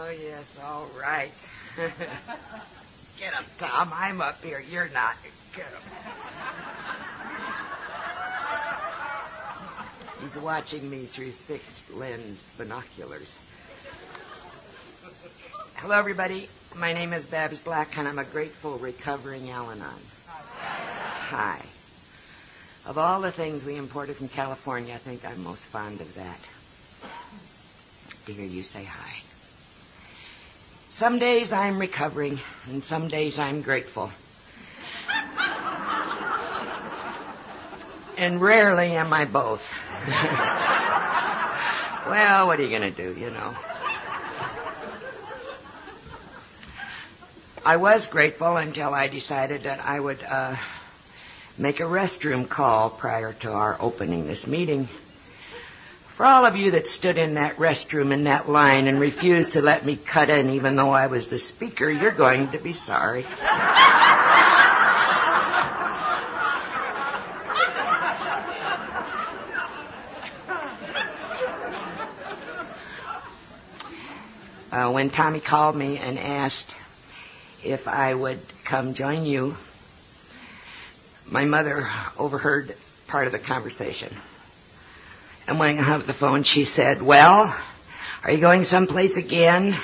Oh, yes, all right. Get him, Tom. I'm up here. You're not. Get him. He's watching me through thick lens binoculars. Hello, everybody. My name is Babs Black, and I'm a grateful, recovering Al-Anon. Hi. Of all the things we imported from California, I think I'm most fond of that. To hear you say hi. Some days I'm recovering, and some days I'm grateful. And rarely am I both. Well, what are you going to do, you know? I was grateful until I decided that I would make a restroom call prior to our opening this meeting. For all of you that stood in that restroom in that line and refused to let me cut in even though I was the speaker, you're going to be sorry. When Tommy called me and asked if I would come join you, my mother overheard part of the conversation. And when I hung up the phone, she said, "Well, are you going someplace again?"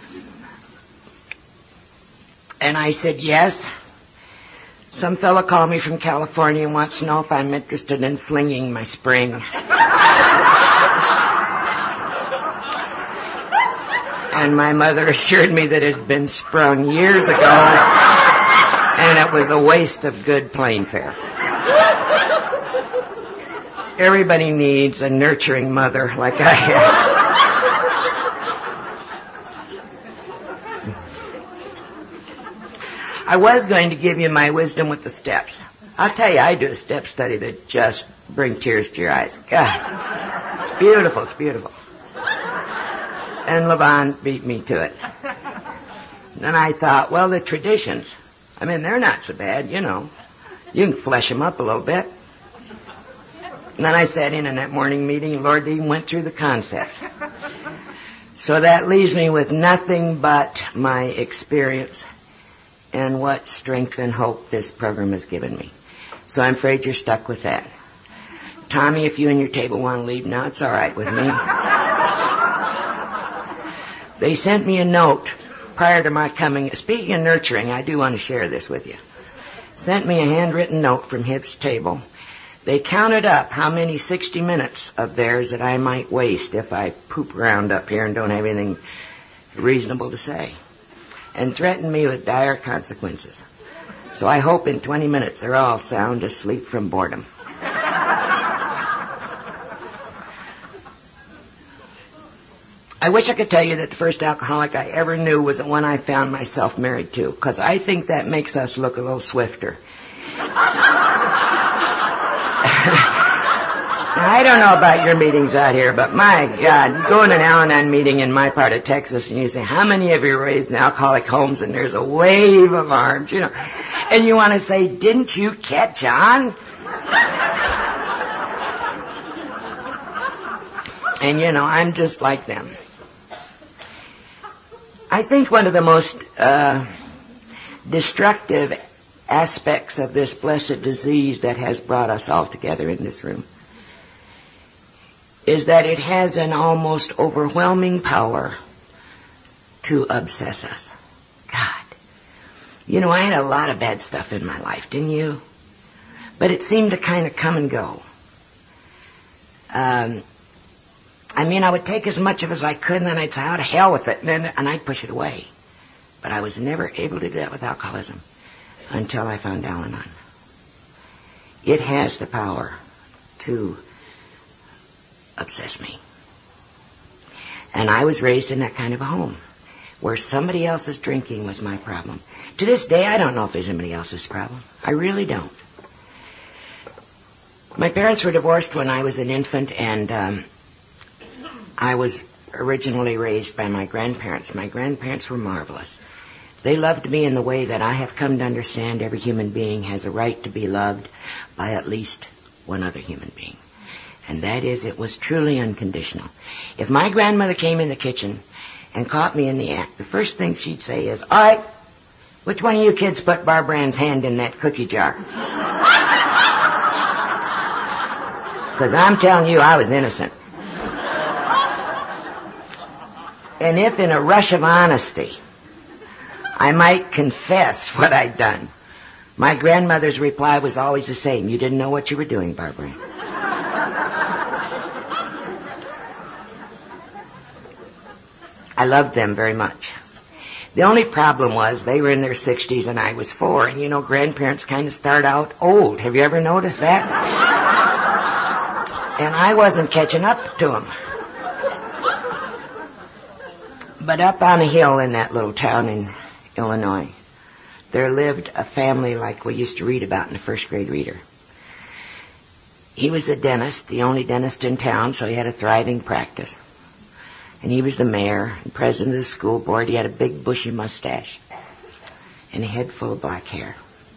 And I said, "Yes. Some fellow called me from California and wants to know if I'm interested in flinging my spring." And my mother assured me that it had been sprung years ago, and it was a waste of good plane fare. Everybody needs a nurturing mother like I have. I was going to give you my wisdom with the steps. I'll tell you, I do a step study that just brings tears to your eyes. God, beautiful, it's beautiful. And Levon beat me to it. Then I thought, well, the traditions, I mean, they're not so bad, you know. You can flesh them up a little bit. And then I sat in that morning meeting, Lord even went through the concepts. So that leaves me with nothing but my experience and what strength and hope this program has given me. So I'm afraid you're stuck with that. Tommy, if you and your table want to leave now, it's all right with me. They sent me a note prior to my coming. Speaking of nurturing, I do want to share this with you. Sent me a handwritten note from Hip's table. They counted up how many 60 minutes of theirs that I might waste if I poop around up here and don't have anything reasonable to say, and threatened me with dire consequences. So I hope in 20 minutes they're all sound asleep from boredom. I wish I could tell you that the first alcoholic I ever knew was the one I found myself married to, because I think that makes us look a little swifter. Now, I don't know about your meetings out here, but my God, you go in an Al-Anon meeting in my part of Texas and you say, how many of you were raised in alcoholic homes? And there's a wave of arms, you know. And you want to say, didn't you catch on? And, you know, I'm just like them. I think one of the most destructive aspects of this blessed disease that has brought us all together in this room is that it has an almost overwhelming power to obsess us. God. You know, I had a lot of bad stuff in my life, didn't you? But it seemed to kind of come and go. I mean, I would take as much of it as I could, and then I'd say, oh, to hell with it, and I'd push it away. But I was never able to do that with alcoholism until I found Al-Anon. It has the power to obsess me. And I was raised in that kind of a home, where somebody else's drinking was my problem. To this day, I don't know if there's anybody else's problem. I really don't. My parents were divorced when I was an infant, and I was originally raised by my grandparents. My grandparents were marvelous. They loved me in the way that I have come to understand every human being has a right to be loved by at least one other human being. And that is, it was truly unconditional. If my grandmother came in the kitchen and caught me in the act, the first thing she'd say is, "All right, which one of you kids put Barbara Ann's hand in that cookie jar?" Because I'm telling you, I was innocent. And if in a rush of honesty I might confess what I'd done, my grandmother's reply was always the same: "You didn't know what you were doing, Barbara Ann." I loved them very much. The only problem was they were in their 60s and I was 4. And you know, grandparents kind of start out old. Have you ever noticed that? And I wasn't catching up to them. But up on a hill in that little town in Illinois, there lived a family like we used to read about in the first grade reader. He was a dentist, the only dentist in town, so he had a thriving practice. And he was the mayor and president of the school board. He had a big bushy mustache and a head full of black hair.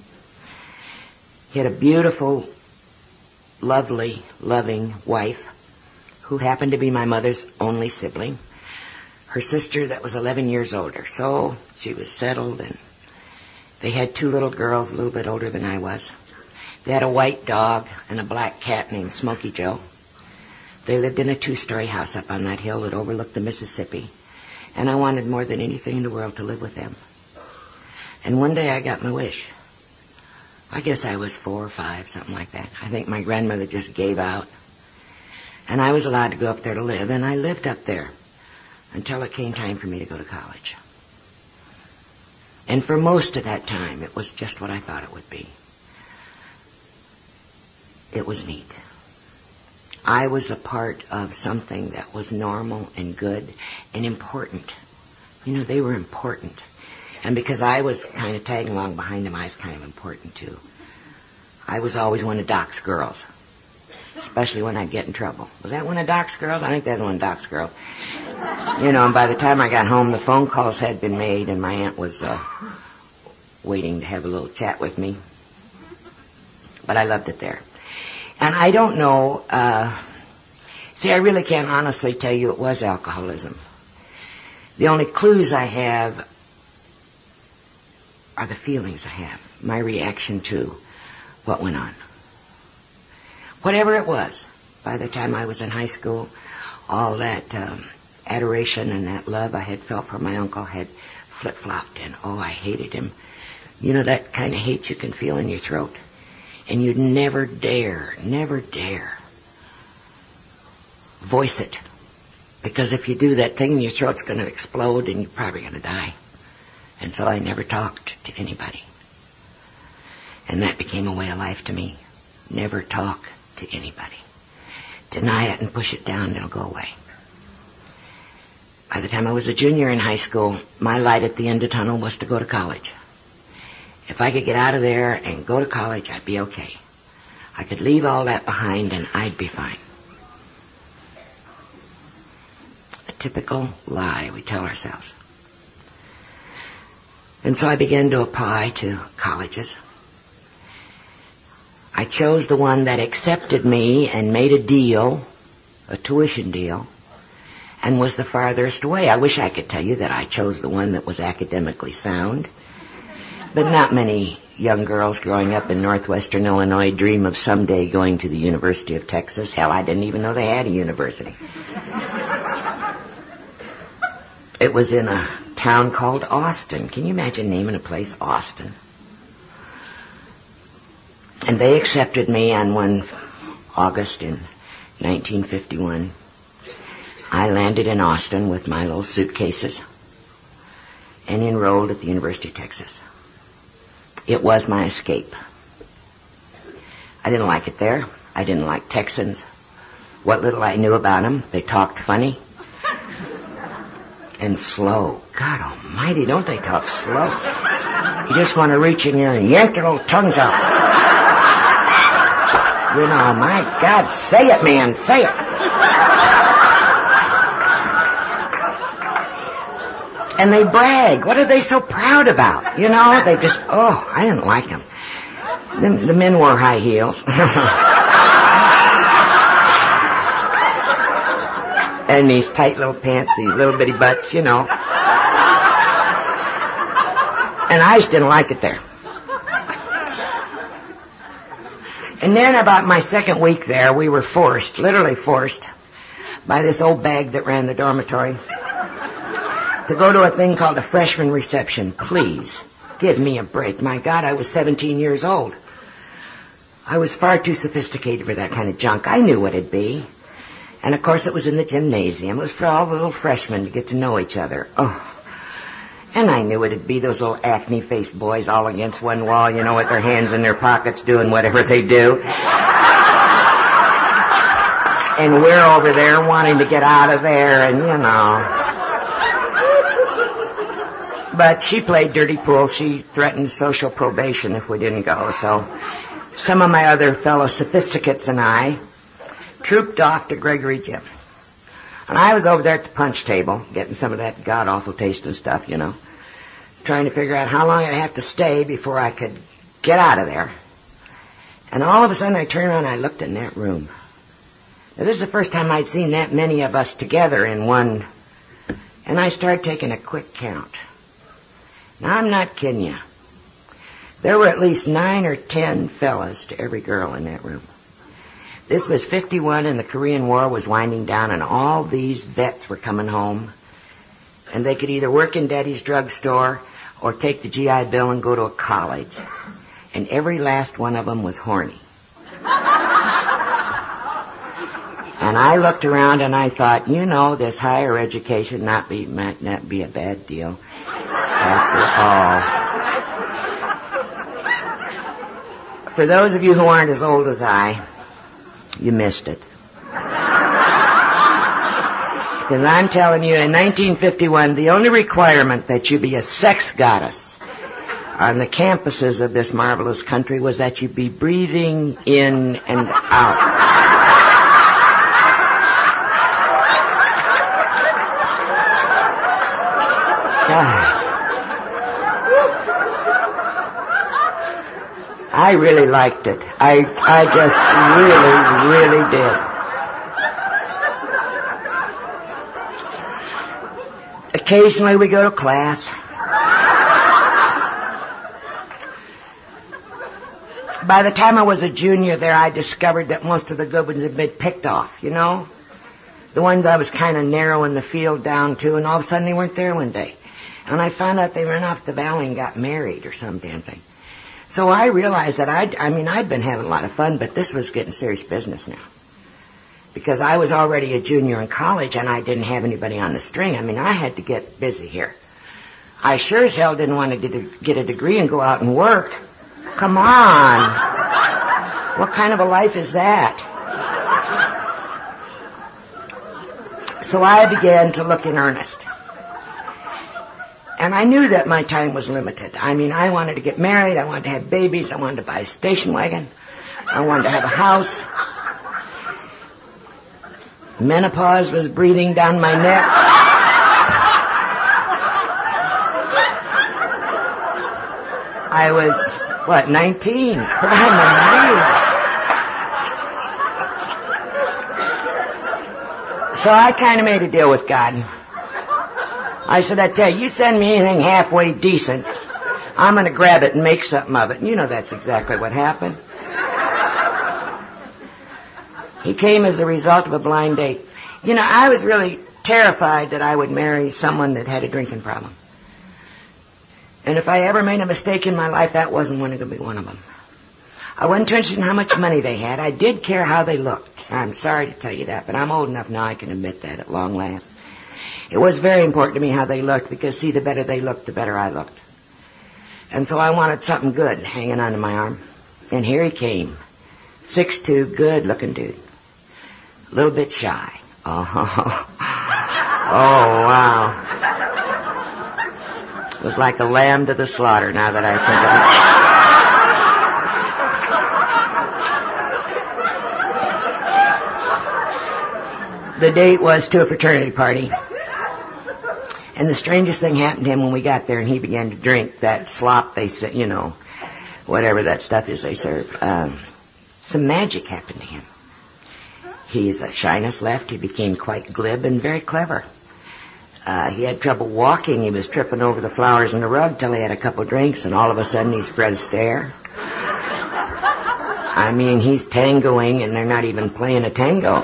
He had a beautiful, lovely, loving wife who happened to be my mother's only sibling. Her sister that was 11 years older. So she was settled, and they had 2 little girls a little bit older than I was. They had a white dog and a black cat named Smokey Joe. They lived in a 2-story house up on that hill that overlooked the Mississippi. And I wanted more than anything in the world to live with them. And one day I got my wish. I guess I was 4 or 5, something like that. I think my grandmother just gave out. And I was allowed to go up there to live, and I lived up there until it came time for me to go to college. And for most of that time, it was just what I thought it would be. It was neat. I was a part of something that was normal and good and important. You know, they were important. And because I was kind of tagging along behind them, I was kind of important too. I was always one of Doc's girls, especially when I'd get in trouble. Was that one of Doc's girls? I think that's one of Doc's girls. You know, and by the time I got home, the phone calls had been made, and my aunt was waiting to have a little chat with me. But I loved it there. And I don't know, see, I really can't honestly tell you it was alcoholism. The only clues I have are the feelings I have, my reaction to what went on. Whatever it was, by the time I was in high school, all that adoration and that love I had felt for my uncle had flip-flopped, and oh, I hated him. You know, that kind of hate you can feel in your throat. And you'd never dare voice it. Because if you do, that thing in your throat's going to explode and you're probably going to die. And so I never talked to anybody. And that became a way of life to me. Never talk to anybody. Deny it and push it down and it'll go away. By the time I was a junior in high school, my light at the end of the tunnel was to go to college. If I could get out of there and go to college, I'd be okay. I could leave all that behind and I'd be fine. A typical lie we tell ourselves. And so I began to apply to colleges. I chose the one that accepted me and made a deal, a tuition deal, and was the farthest away. I wish I could tell you that I chose the one that was academically sound. But not many young girls growing up in northwestern Illinois dream of someday going to the University of Texas. Hell, I didn't even know they had a university. It was in a town called Austin. Can you imagine naming a place Austin? And they accepted me on one August in 1951. I landed in Austin with my little suitcases and enrolled at the University of Texas. It was my escape. I didn't like it there. I didn't like Texans. What little I knew about them, they talked funny and slow. God almighty, don't they talk slow? You just want to reach in there and yank their little tongues out. You know, my God, say it, man, say it. And they brag. What are they so proud about? You know, they just, oh, I didn't like them. The men wore high heels. And these tight little pants, these little bitty butts, you know. And I just didn't like it there. And then about my second week there, we were forced, literally forced, by this old bag that ran the dormitory, to go to a thing called a freshman reception. Please, give me a break. My God, I was 17 years old. I was far too sophisticated for that kind of junk. I knew what it'd be. And of course it was in the gymnasium. It was for all the little freshmen to get to know each other. Oh. And I knew it'd be those little acne-faced boys all against one wall, you know, with their hands in their pockets doing whatever they do. And we're over there wanting to get out of there and, you know. But she played dirty pool. She threatened social probation if we didn't go. So some of my other fellow sophisticates and I trooped off to Gregory Gym. And I was over there at the punch table, getting some of that god-awful tasting stuff, you know, trying to figure out how long I'd have to stay before I could get out of there. And all of a sudden I turned around and I looked in that room. Now, this is the first time I'd seen that many of us together in one, and I started taking a quick count. Now, I'm not kidding you. There were at least 9 or 10 fellas to every girl in that room. This was 51 and the Korean War was winding down and all these vets were coming home. And they could either work in Daddy's drugstore or take the GI Bill and go to a college. And every last one of them was horny. And I looked around and I thought, you know, this higher education might not be a bad deal after all. For those of you who aren't as old as I, you missed it. Because I'm telling you, in 1951, the only requirement that you be a sex goddess on the campuses of this marvelous country was that you be breathing in and out. God. I really liked it. I just really did. Occasionally we go to class. By the time I was a junior there, I discovered that most of the good ones had been picked off, you know? The ones I was kind of narrowing the field down to, and all of a sudden they weren't there one day. And I found out they ran off the valley and got married or some damn thing. So I realized that I'd been having a lot of fun, but this was getting serious business now. Because I was already a junior in college and I didn't have anybody on the string. I mean, I had to get busy here. I sure as hell didn't want to get a degree and go out and work. Come on. What kind of a life is that? So I began to look in earnest. And I knew that my time was limited. I mean, I wanted to get married, I wanted to have babies, I wanted to buy a station wagon, I wanted to have a house. Menopause was breathing down my neck. I was, 19? So I kind of made a deal with God. I said, I tell you, you send me anything halfway decent, I'm going to grab it and make something of it. And you know that's exactly what happened. He came as a result of a blind date. You know, I was really terrified that I would marry someone that had a drinking problem. And if I ever made a mistake in my life, that wasn't going to be one of them. I wasn't too interested in how much money they had. I did care how they looked. I'm sorry to tell you that, but I'm old enough now I can admit that at long last. It was very important to me how they looked because, see, the better they looked, the better I looked. And so I wanted something good hanging onto my arm. And here he came. 6'2", good-looking dude. A little bit shy. Oh, wow. It was like a lamb to the slaughter now that I think of it. The date was to a fraternity party. And the strangest thing happened to him when we got there and he began to drink that slop they said, you know, whatever that stuff is they serve. Some magic happened to him. His shyness left. He became quite glib and very clever. He had trouble walking. He was tripping over the flowers in the rug till he had a couple drinks, and all of a sudden he spread a stare. I mean, he's tangoing, and they're not even playing a tango.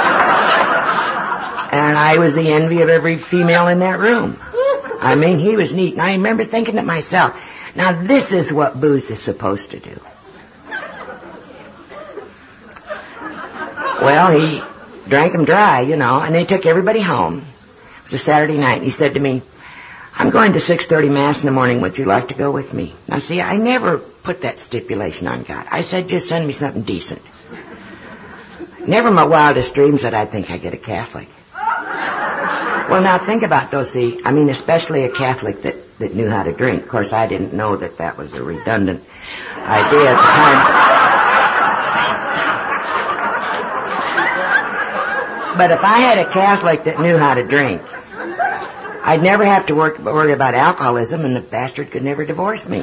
And I was the envy of every female in that room. I mean, he was neat. And I remember thinking to myself, now this is what booze is supposed to do. Well, he drank them dry, and they took everybody home. It was a Saturday night, and he said to me, I'm going to 6:30 Mass in the morning. Would you like to go with me? Now, see, I never put that stipulation on God. I said, just send me something decent. Never in my wildest dreams that I'd think I'd get a Catholic. Well, now, think about those, see. I mean, especially a Catholic that knew how to drink. Of course, I didn't know that was a redundant idea at the time. But if I had a Catholic that knew how to drink, I'd never have to worry about alcoholism, and the bastard could never divorce me.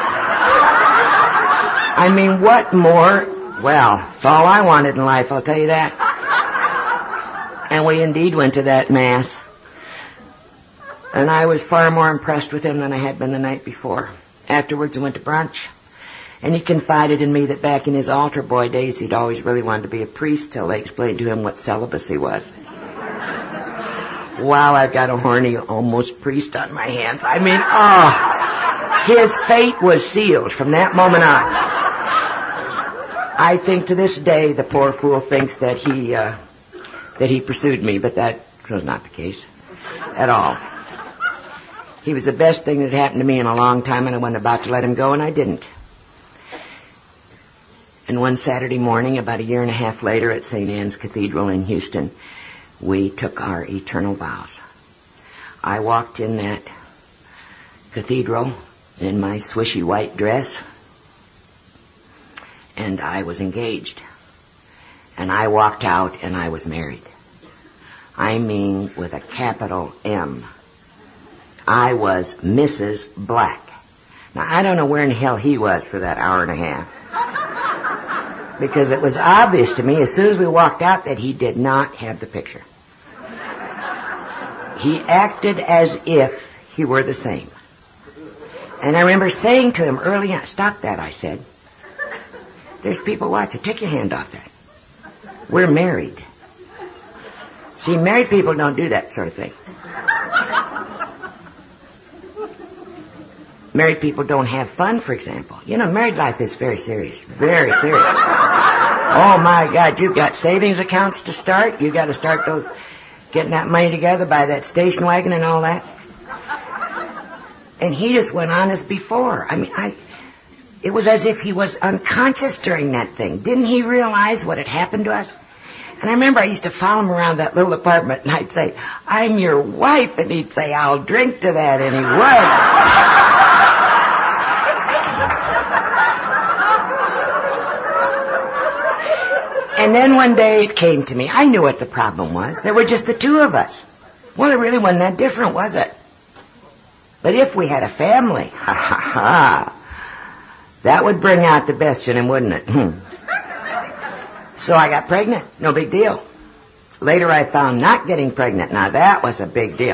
I mean, what more? Well, it's all I wanted in life, I'll tell you that. And we indeed went to that Mass. And I was far more impressed with him than I had been the night before. Afterwards, I went to brunch. And he confided in me that back in his altar boy days, he'd always really wanted to be a priest till they explained to him what celibacy was. Wow, I've got a horny, almost priest on my hands. I mean, his fate was sealed from that moment on. I think to this day the poor fool thinks that he pursued me, but that was not the case at all. He was the best thing that happened to me in a long time, and I wasn't about to let him go, and I didn't. And one Saturday morning, about a year and a half later, at St. Anne's Cathedral in Houston, we took our eternal vows. I walked in that cathedral in my swishy white dress, and I was engaged. And I walked out, and I was married. I mean, with a capital M. I was Mrs. Black. Now, I don't know where in hell he was for that hour and a half. Because it was obvious to me as soon as we walked out that he did not have the picture. He acted as if he were the same. And I remember saying to him early on, stop that, I said. There's people watching. Take your hand off that. We're married. See, married people don't do that sort of thing. Married people don't have fun, for example. Married life is very serious. Very serious. Oh, my God, you've got savings accounts to start. You've got to start getting that money together, buy that station wagon and all that. And he just went on as before. I mean, it was as if he was unconscious during that thing. Didn't he realize what had happened to us? And I remember I used to follow him around that little apartment, and I'd say, I'm your wife, and he'd say, I'll drink to that, and he would. And then one day it came to me. I knew what the problem was. There were just the two of us. Well, it really wasn't that different, was it? But if we had a family, that would bring out the best in him, wouldn't it? So I got pregnant. No big deal. Later I found not getting pregnant. Now that was a big deal.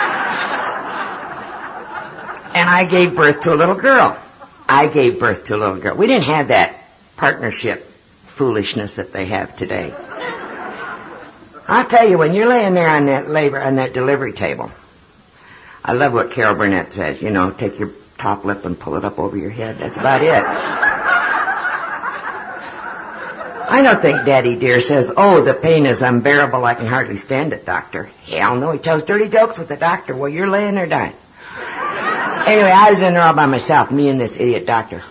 And I gave birth to a little girl. We didn't have that partnership foolishness that they have today. I'll tell you, when you're laying there on that delivery table, I love what Carol Burnett says, take your top lip and pull it up over your head. That's about it. I don't think Daddy dear says, oh, the pain is unbearable, I can hardly stand it, doctor. Hell no, he tells dirty jokes with the doctor while you're laying there dying. Anyway, I was in there all by myself, me and this idiot doctor.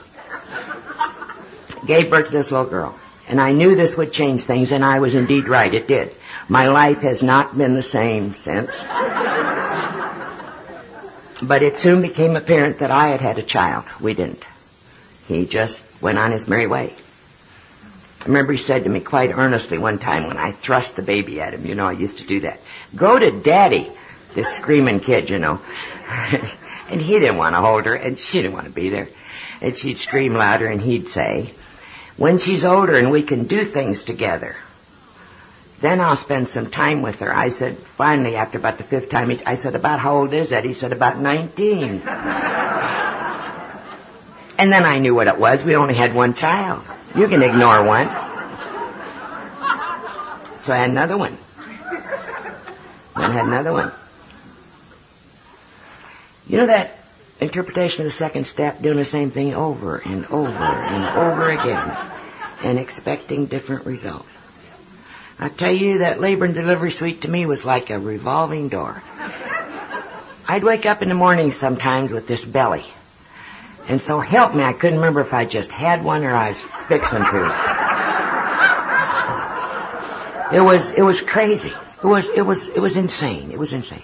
Gave birth to this little girl. And I knew this would change things, and I was indeed right. It did. My life has not been the same since. But it soon became apparent that I had had a child. We didn't. He just went on his merry way. I remember he said to me quite earnestly one time when I thrust the baby at him, I used to do that. Go to Daddy, this screaming kid, And he didn't want to hold her, and she didn't want to be there. And she'd scream louder, and he'd say, when she's older and we can do things together, Then I'll spend some time with her. I said, finally, after about the 5th time, I said, about how old is that? He said, about 19. And then I knew what it was. We only had one child. You can ignore one. So I had another one. Then I had another one. You know that interpretation of the second step, doing the same thing over and over and over again and expecting different results. I tell you, that labor and delivery suite to me was like a revolving door. I'd wake up in the morning sometimes with this belly. And so help me, I couldn't remember if I just had one or I was fixing to. It was crazy. It was insane. It was insane.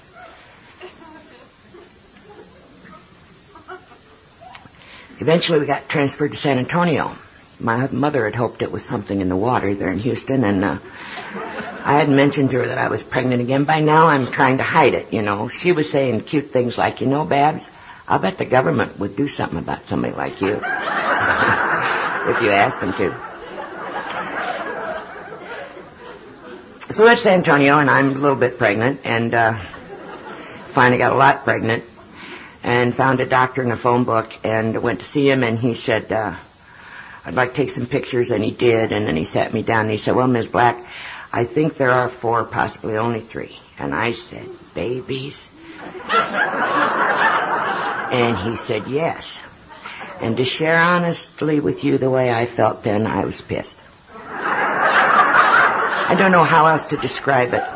Eventually we got transferred to San Antonio. My mother had hoped it was something in the water there in Houston, and I had mentioned to her that I was pregnant again. By now I'm trying to hide it, you know. She was saying cute things like, you know, Babs, I'll bet the government would do something about somebody like you. If you asked them to. So at San Antonio, and I'm a little bit pregnant, and finally got a lot pregnant, and found a doctor in a phone book, and went to see him, and he said, I'd like to take some pictures, and he did, and then he sat me down, and he said, well, Ms. Black, I think there are 4, possibly only 3. And I said, babies? And he said, yes. And to share honestly with you the way I felt then, I was pissed. I don't know how else to describe it.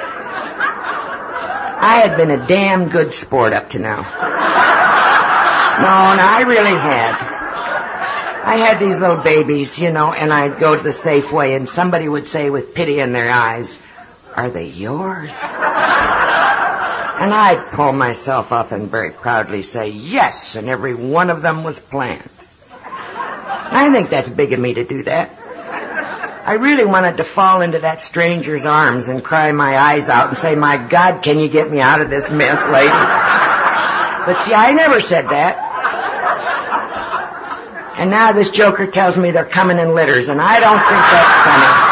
I had been a damn good sport up to now. No, I really had. I had these little babies, you know, and I'd go to the Safeway and somebody would say with pity in their eyes, are they yours? And I'd pull myself up and very proudly say, yes, and every one of them was planned. I think that's big of me to do that. I really wanted to fall into that stranger's arms and cry my eyes out and say, my God, can you get me out of this mess, lady? But see, I never said that. And now this joker tells me they're coming in litters, and I don't think that's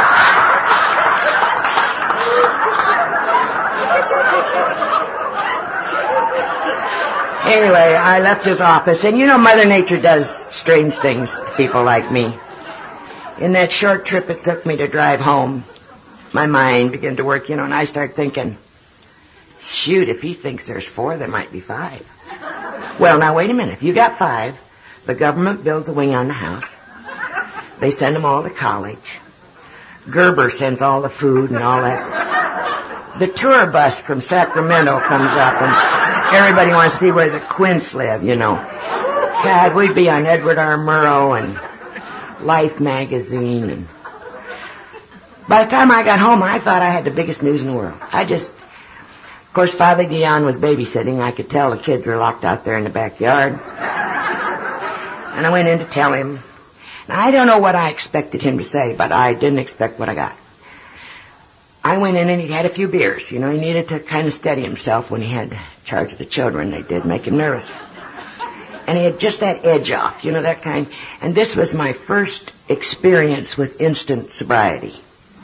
funny. Anyway, I left his office, and you know Mother Nature does strange things to people like me. In that short trip it took me to drive home, my mind began to work, you know, and I started thinking, shoot, if he thinks there's 4, there might be 5. Well, now wait a minute. If you got 5, the government builds a wing on the house. They send them all to college. Gerber sends all the food and all that. The tour bus from Sacramento comes up, and everybody wants to see where the Quints live, you know. God, we'd be on Edward R. Murrow and Life magazine, and by the time I got home, I thought I had the biggest news in the world. Of course, Father Guion was babysitting. I could tell the kids were locked out there in the backyard. And I went in to tell him. Now, I don't know what I expected him to say, but I didn't expect what I got. I went in and he had a few beers. You know, he needed to kind of steady himself when he had charge of the children. They did make him nervous. And he had just that edge off, you know, that kind. And this was my first experience with instant sobriety.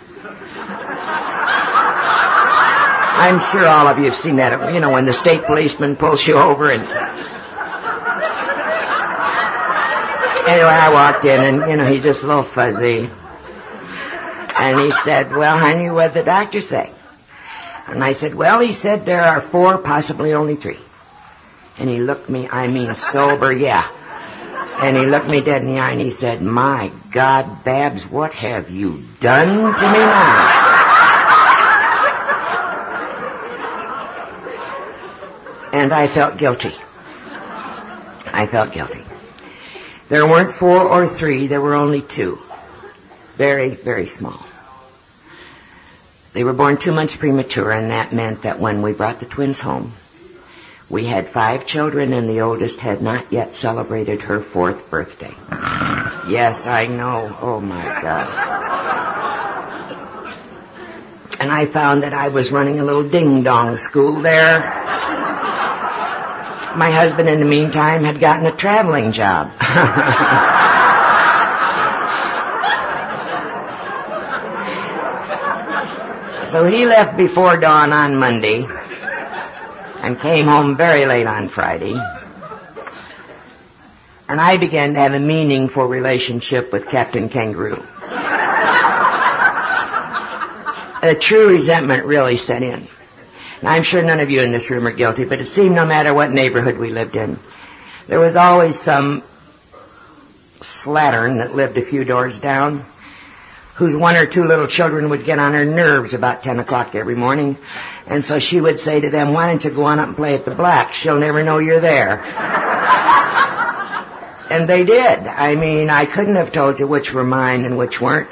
I'm sure all of you have seen that, you know, when the state policeman pulls you over and... Anyway, I walked in and, you know, he's just a little fuzzy. And he said, well, honey, what'd the doctor say? And I said, well, he said there are 4, possibly only 3. And he looked me, I mean sober, yeah. And he looked me dead in the eye and he said, my God, Babs, what have you done to me now? And I felt guilty. I felt guilty. There weren't 4 or 3, there were only 2. Very, very small. They were born 2 months premature, and that meant that when we brought the twins home, we had 5 children, and the oldest had not yet celebrated her 4th birthday. Yes, I know. Oh, my God. And I found that I was running a little ding-dong school there. My husband, in the meantime, had gotten a traveling job. So he left before dawn on Monday and came home very late on Friday. And I began to have a meaningful relationship with Captain Kangaroo. A true resentment really set in. And I'm sure none of you in this room are guilty, but it seemed no matter what neighborhood we lived in, there was always some slattern that lived a few doors down, whose one or two little children would get on her nerves about 10 o'clock every morning. And so she would say to them, why don't you go on up and play at the Black? She'll never know you're there. And they did. I mean, I couldn't have told you which were mine and which weren't.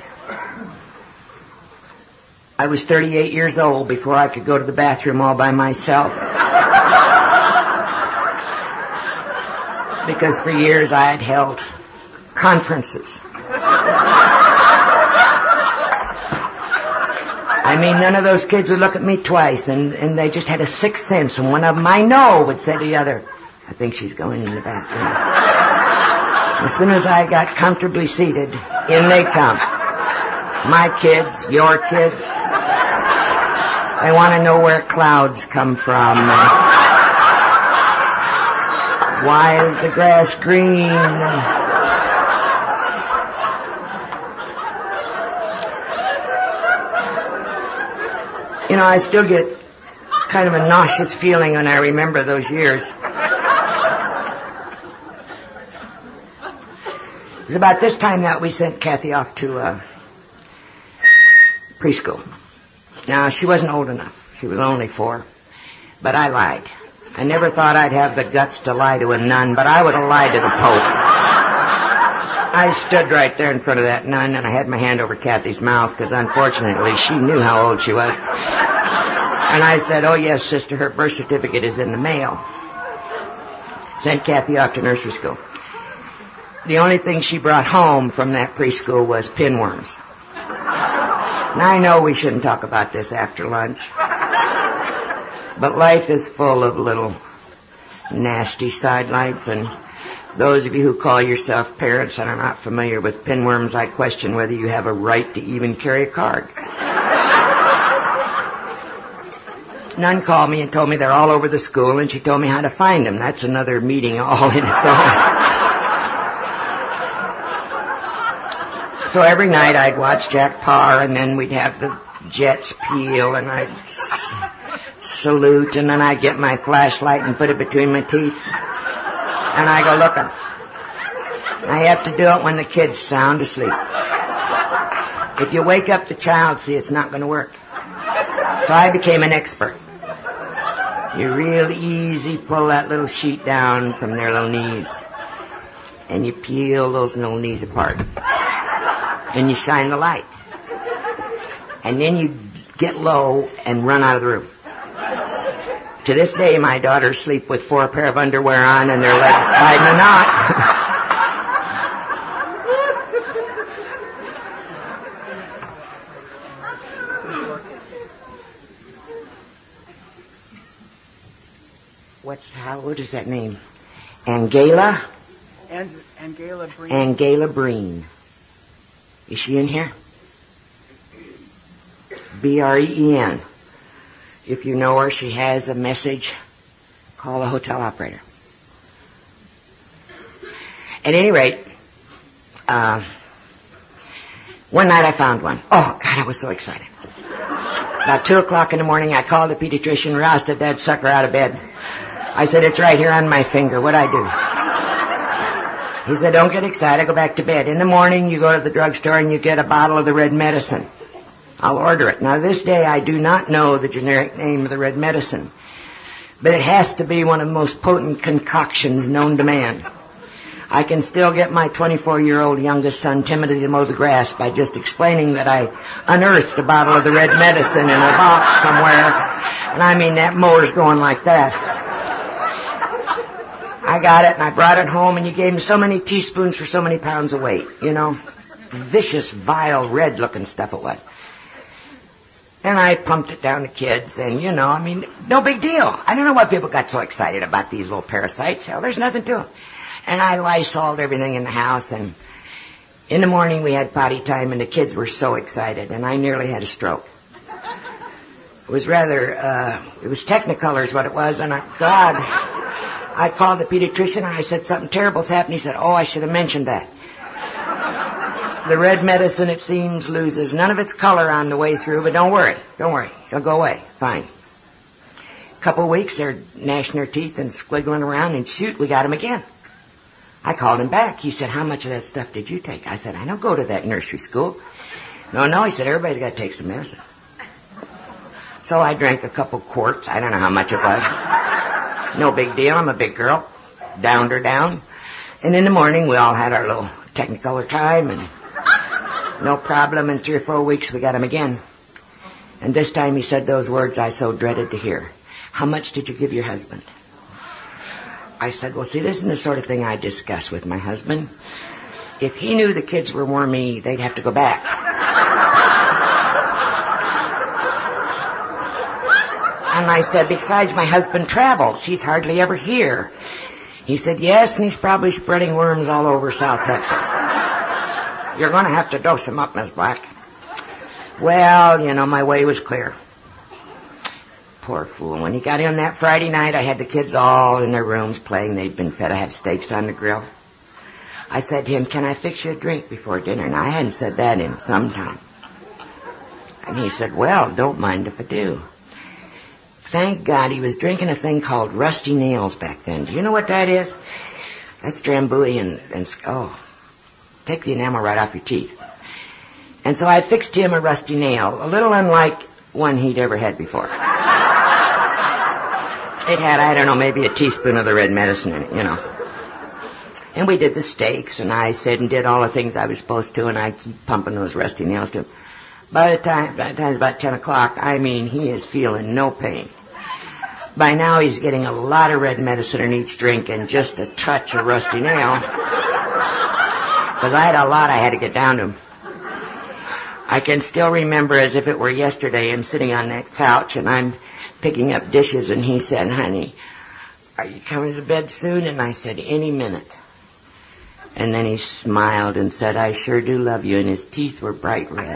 I was 38 years old before I could go to the bathroom all by myself. Because for years I had held conferences. I mean, none of those kids would look at me twice, and they just had a sixth sense, and one of them I know would say to the other, I think she's going in the bathroom. As soon as I got comfortably seated, in they come. My kids, your kids. They want to know where clouds come from. Why is the grass green? You know, I still get kind of a nauseous feeling when I remember those years. It was about this time that we sent Kathy off to preschool. Now, she wasn't old enough. She was only 4. But I lied. I never thought I'd have the guts to lie to a nun, but I would have lied to the Pope. I stood right there in front of that nun, and I had my hand over Kathy's mouth, because unfortunately she knew how old she was. And I said, oh yes, sister, her birth certificate is in the mail. Sent Kathy off to nursery school. The only thing she brought home from that preschool was pinworms. Now, I know we shouldn't talk about this after lunch, but life is full of little nasty sidelights, and those of you who call yourself parents and are not familiar with pinworms, I question whether you have a right to even carry a card. Nun called me and told me they're all over the school, and she told me how to find them. That's another meeting all in its own. So every night I'd watch Jack Parr, and then we'd have the jets peel, and I'd salute, and then I'd get my flashlight and put it between my teeth. And I go looking. I have to do it when the kid's sound asleep. If you wake up the child, see, it's not going to work. So I became an expert. You real easy pull that little sheet down from their little knees, and you peel those little knees apart. And you shine the light. And then you get low and run out of the room. To this day, my daughters sleep with 4 pair of underwear on and their legs tied in a knot. What is that name? Angela? Angela Breen. Angela Breen. Is she in here? B-R-E-E-N. If you know her, she has a message. Call the hotel operator. At any rate, one night I found one. Oh, God, I was so excited. About 2 o'clock in the morning, I called the pediatrician, rousted that sucker out of bed. I said, it's right here on my finger. What'd I do? He said, don't get excited. Go back to bed. In the morning, you go to the drugstore and you get a bottle of the red medicine. I'll order it. Now, this day, I do not know the generic name of the red medicine, but it has to be one of the most potent concoctions known to man. I can still get my 24-year-old youngest son timidly to mow the grass by just explaining that I unearthed a bottle of the red medicine in a box somewhere. And I mean, that mower's going like that. I got it, and I brought it home, and you gave him so many teaspoons for so many pounds of weight, you know. Vicious, vile, red-looking stuff it was. And I pumped it down to kids, and, you know, I mean, no big deal. I don't know why people got so excited about these little parasites. Hell, there's nothing to them. And I Lysoled everything in the house, and in the morning we had potty time, and the kids were so excited, and I nearly had a stroke. was it was Technicolor is what it was, and I called the pediatrician and I said something terrible's happened. He said, oh, I should have mentioned that. The red medicine, it seems, loses none of its color on the way through, but don't worry, it'll go away, fine. Couple of weeks, they're gnashing their teeth and squiggling around, and shoot, we got him again. I called him back. He said, how much of that stuff did you take? I said, I don't go to that nursery school. No, he said, everybody's got to take some medicine. So I drank a couple quarts. I don't know how much it was. No big deal. I'm a big girl. Downed her down. And in the morning, we all had our little Technicolor time, and no problem. In 3 or 4 weeks, we got him again. And this time he said those words I so dreaded to hear. How much did you give your husband? I said, well, see, this isn't the sort of thing I discuss with my husband. If he knew the kids were wormy, they'd have to go back. And I said, besides, my husband travels. He's hardly ever here. He said, yes, and he's probably spreading worms all over South Texas. You're going to have to dose him up, Miss Black. Well, you know, my way was clear. Poor fool. When he got in that Friday night, I had the kids all in their rooms playing. They'd been fed. I had steaks on the grill. I said to him, can I fix you a drink before dinner? And I hadn't said that in some time. And he said, well, don't mind if I do. Thank God he was drinking a thing called Rusty Nails back then. Do you know what that is? That's Drambuie and take the enamel right off your teeth. And so I fixed him a Rusty Nail, a little unlike one he'd ever had before. It had, I don't know, maybe a teaspoon of the red medicine in it, you know. And we did the steaks, and I said and did all the things I was supposed to, and I keep pumping those Rusty Nails to him. By the time it's about 10 o'clock, I mean, he is feeling no pain. By now, he's getting a lot of red medicine in each drink and just a touch of Rusty Nail. Because I had a lot I had to get down to him. I can still remember as if it were yesterday, him sitting on that couch, and I'm picking up dishes, and he said, honey, are you coming to bed soon? And I said, any minute. And then he smiled and said, I sure do love you, and his teeth were bright red.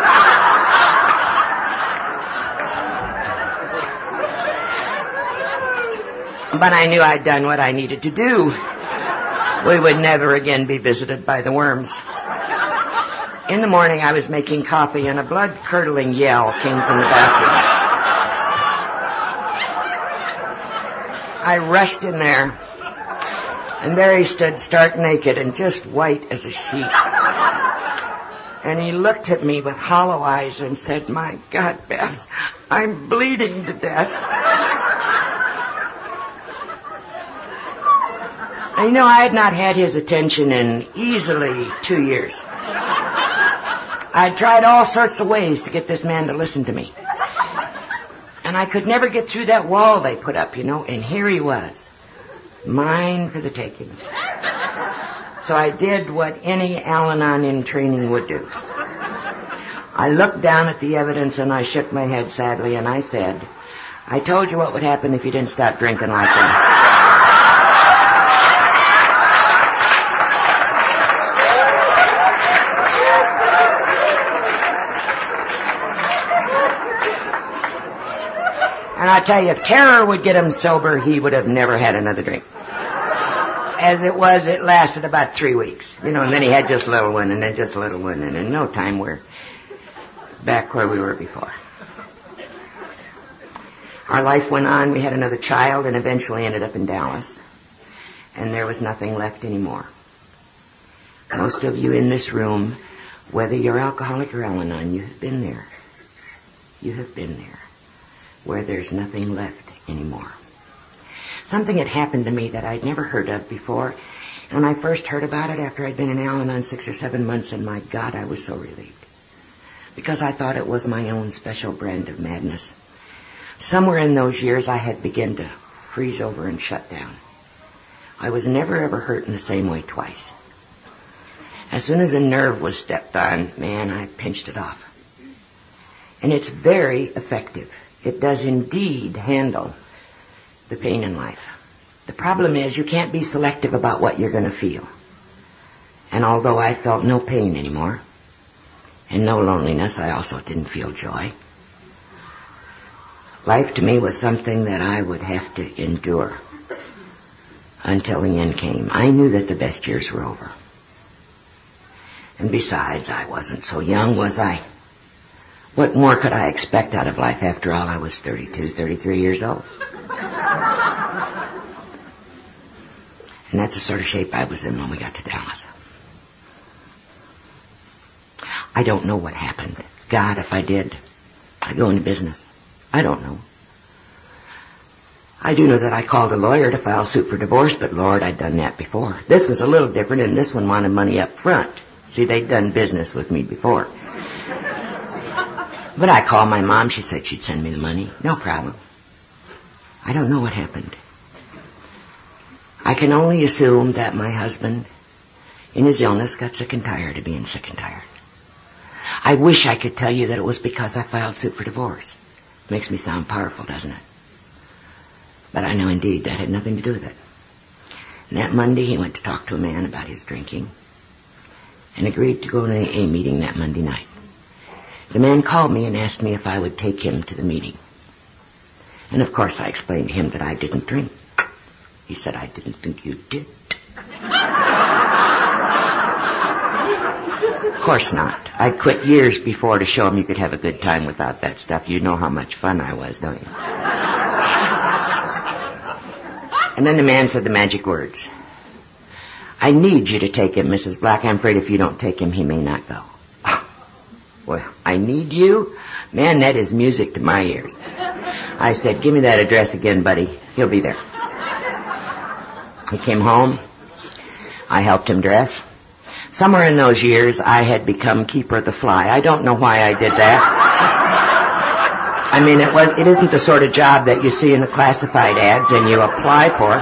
But I knew I'd done what I needed to do. We would never again be visited by the worms. In the morning, I was making coffee, and a blood-curdling yell came from the bathroom. I rushed in there, and there he stood stark naked and just white as a sheet. And he looked at me with hollow eyes and said, my God, Beth, I'm bleeding to death. And you know, I had not had his attention in easily 2 years. I'd tried all sorts of ways to get this man to listen to me. And I could never get through that wall they put up, you know, and here he was, mine for the taking. So I did what any Al-Anon in training would do. I looked down at the evidence and I shook my head sadly and I said, I told you what would happen if you didn't stop drinking like that. And I tell you, if terror would get him sober, he would have never had another drink. As it was, it lasted about 3 weeks. You know, and then he had just a little one, and then just a little one, and in no time we're back where we were before. Our life went on. We had another child and eventually ended up in Dallas. And there was nothing left anymore. Most of you in this room, whether you're alcoholic or Al-Anon, you have been there. You have been there. Where there's nothing left anymore. Something had happened to me that I'd never heard of before. And when I first heard about it after I'd been in Al-Anon 6 or 7 months, and my God, I was so relieved. Because I thought it was my own special brand of madness. Somewhere in those years, I had begun to freeze over and shut down. I was never ever hurt in the same way twice. As soon as a nerve was stepped on, man, I pinched it off. And it's very effective. It does indeed handle the pain in life. The problem is you can't be selective about what you're going to feel. And although I felt no pain anymore, and no loneliness, I also didn't feel joy. Life to me was something that I would have to endure until the end came. I knew that the best years were over. And besides, I wasn't so young, was I? What more could I expect out of life? After all, I was 32, 33 years old. And that's the sort of shape I was in when we got to Dallas. I don't know what happened. God, if I did, I'd go into business. I don't know. I do know that I called a lawyer to file suit for divorce, but Lord, I'd done that before. This was a little different, and this one wanted money up front. See, they'd done business with me before. But I called my mom. She said she'd send me the money. No problem. I don't know what happened. I can only assume that my husband, in his illness, got sick and tired of being sick and tired. I wish I could tell you that it was because I filed suit for divorce. Makes me sound powerful, doesn't it? But I know indeed that had nothing to do with it. And that Monday he went to talk to a man about his drinking and agreed to go to an AA meeting that Monday night. The man called me and asked me if I would take him to the meeting. And of course I explained to him that I didn't drink. He said, I didn't think you did. Of course not. I quit years before to show him you could have a good time without that stuff. You know how much fun I was, don't you? And then the man said the magic words. I need you to take him, Mrs. Black. I'm afraid if you don't take him, he may not go. Well, I need you? Man, that is music to my ears. I said, give me that address again, buddy. He'll be there. He came home. I helped him dress. Somewhere in those years, I had become keeper of the fly. I don't know why I did that. I mean, it isn't the sort of job that you see in the classified ads and you apply for.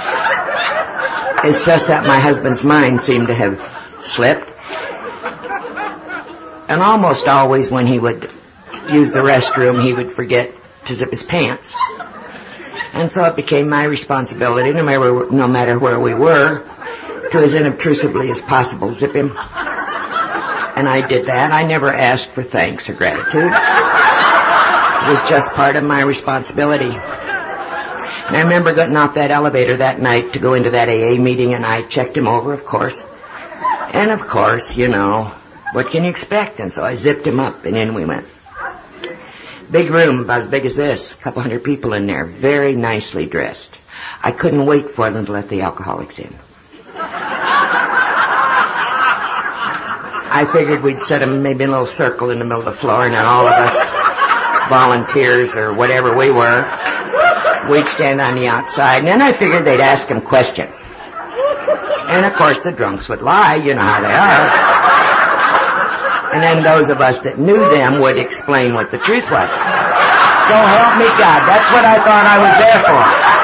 It's just that my husband's mind seemed to have slipped. And almost always when he would use the restroom, he would forget to zip his pants. And so it became my responsibility, no matter where we were, to as inobtrusively as possible zip him. And I did that. I never asked for thanks or gratitude. It was just part of my responsibility. And I remember getting off that elevator that night to go into that AA meeting, and I checked him over, of course. And of course, you know, what can you expect? And so I zipped him up, and in we went. Big room, about as big as this. A couple hundred people in there, very nicely dressed. I couldn't wait for them to let the alcoholics in. I figured we'd set them maybe in a little circle in the middle of the floor, and then all of us, volunteers or whatever we were, we'd stand on the outside. And then I figured they'd ask them questions. And of course the drunks would lie, you know how they are. And then those of us that knew them would explain what the truth was. So help me God, that's what I thought I was there for.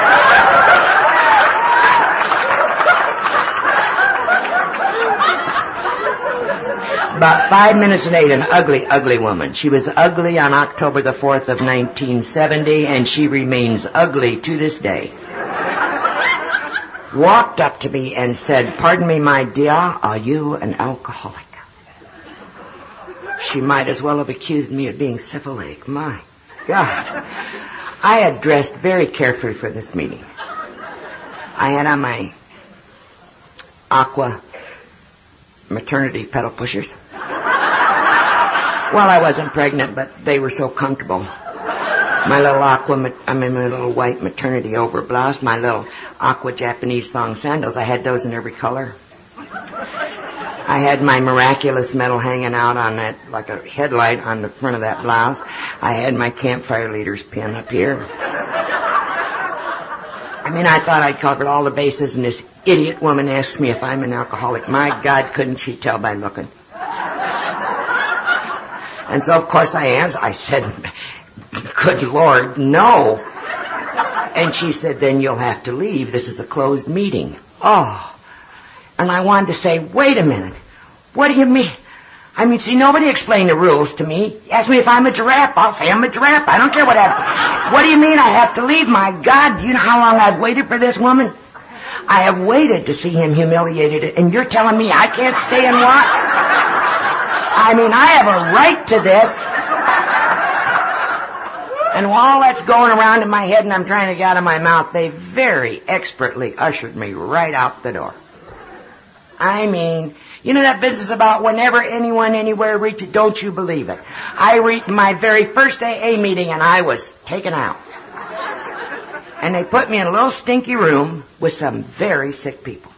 About 5 minutes and 8, an ugly, ugly woman. She was ugly on October the 4th of 1970, and she remains ugly to this day. Walked up to me and said, pardon me, my dear, are you an alcoholic? She might as well have accused me of being syphilitic. My God. I had dressed very carefully for this meeting. I had on my aqua maternity pedal pushers. Well, I wasn't pregnant, but they were so comfortable. My little my little white maternity overblouse, my little aqua Japanese thong sandals. I had those in every color. I had my miraculous medal hanging out on that, like a headlight on the front of that blouse. I had my campfire leader's pin up here. I mean, I thought I'd covered all the bases, and this idiot woman asked me if I'm an alcoholic. My God, couldn't she tell by looking? And so, of course, I answered. I said, good Lord, no. And she said, then you'll have to leave. This is a closed meeting. Oh. And I wanted to say, wait a minute. What do you mean? I mean, see, nobody explained the rules to me. Ask me if I'm a giraffe. I'll say I'm a giraffe. I don't care what happens. What do you mean I have to leave? My God, do you know how long I've waited for this woman? I have waited to see him humiliated, and you're telling me I can't stay and watch? I mean, I have a right to this. And while that's going around in my head and I'm trying to get out of my mouth, they very expertly ushered me right out the door. I mean, you know that business about whenever anyone anywhere reaches, don't you believe it? I reached my very first AA meeting and I was taken out. And they put me in a little stinky room with some very sick people.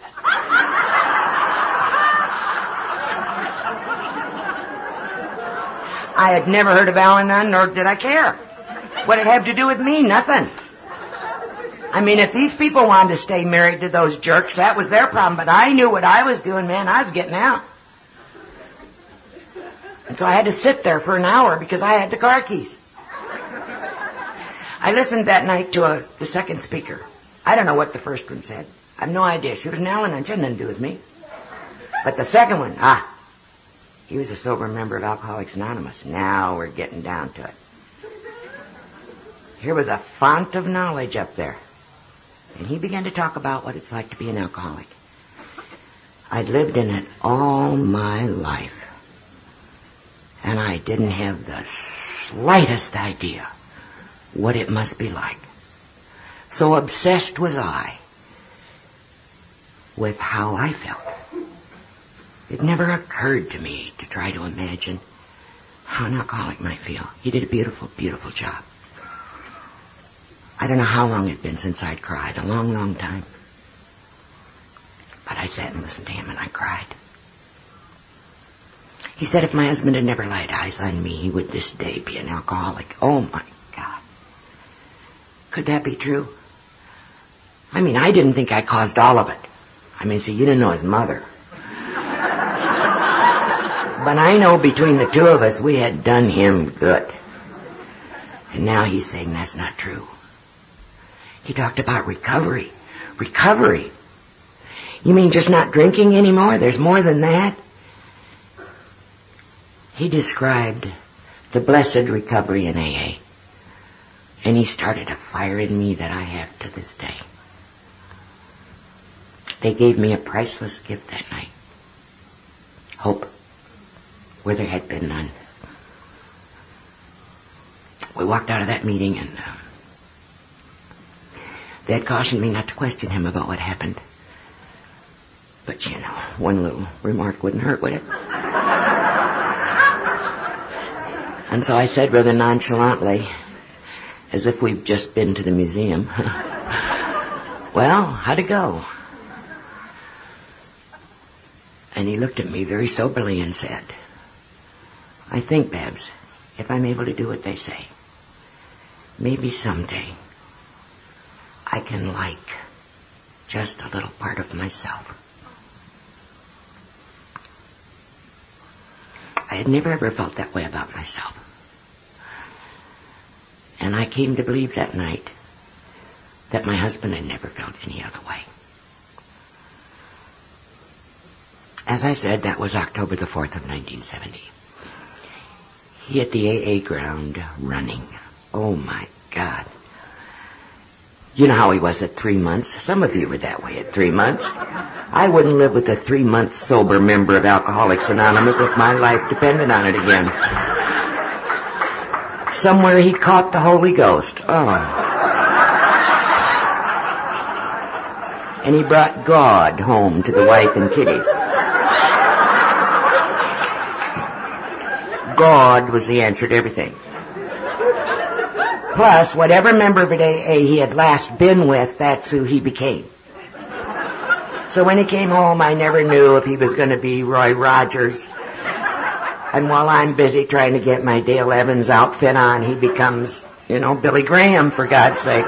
I had never heard of Al-Anon, nor did I care. What it had to do with me? Nothing. I mean, if these people wanted to stay married to those jerks, that was their problem. But I knew what I was doing, man. I was getting out. And so I had to sit there for an hour because I had the car keys. I listened that night to the second speaker. I don't know what the first one said. I have no idea. She was an Al-Anon. She had nothing to do with me. But the second one, he was a sober member of Alcoholics Anonymous. Now we're getting down to it. Here was a font of knowledge up there. And he began to talk about what it's like to be an alcoholic. I'd lived in it all my life. And I didn't have the slightest idea what it must be like. So obsessed was I with how I felt. It never occurred to me to try to imagine how an alcoholic might feel. He did a beautiful, beautiful job. I don't know how long it'd been since I'd cried. A long, long time. But I sat and listened to him and I cried. He said if my husband had never laid eyes on me, he would this day be an alcoholic. Oh my God. Could that be true? I mean, I didn't think I caused all of it. I mean, see, you didn't know his mother. But I know between the two of us, we had done him good. And now he's saying that's not true. He talked about recovery. Recovery? You mean just not drinking anymore? There's more than that? He described the blessed recovery in AA. And he started a fire in me that I have to this day. They gave me a priceless gift that night. Hope, where there had been none. We walked out of that meeting and they had cautioned me not to question him about what happened. But, you know, one little remark wouldn't hurt, would it? And so I said rather nonchalantly, as if we'd just been to the museum, well, how'd it go? And he looked at me very soberly and said, I think, Babs, if I'm able to do what they say, maybe someday I can like just a little part of myself. I had never ever felt that way about myself. And I came to believe that night that my husband had never felt any other way. As I said, that was October the 4th of 1970. He hit the AA ground running. Oh my God. You know how he was at 3 months? Some of you were that way at 3 months. I wouldn't live with a 3-month sober member of Alcoholics Anonymous if my life depended on it again. Somewhere he caught the Holy Ghost. Oh. And he brought God home to the wife and kiddies. God was the answer to everything. Plus, whatever member of AA he had last been with, that's who he became. So when he came home, I never knew if he was going to be Roy Rogers. And while I'm busy trying to get my Dale Evans outfit on, he becomes, Billy Graham, for God's sake.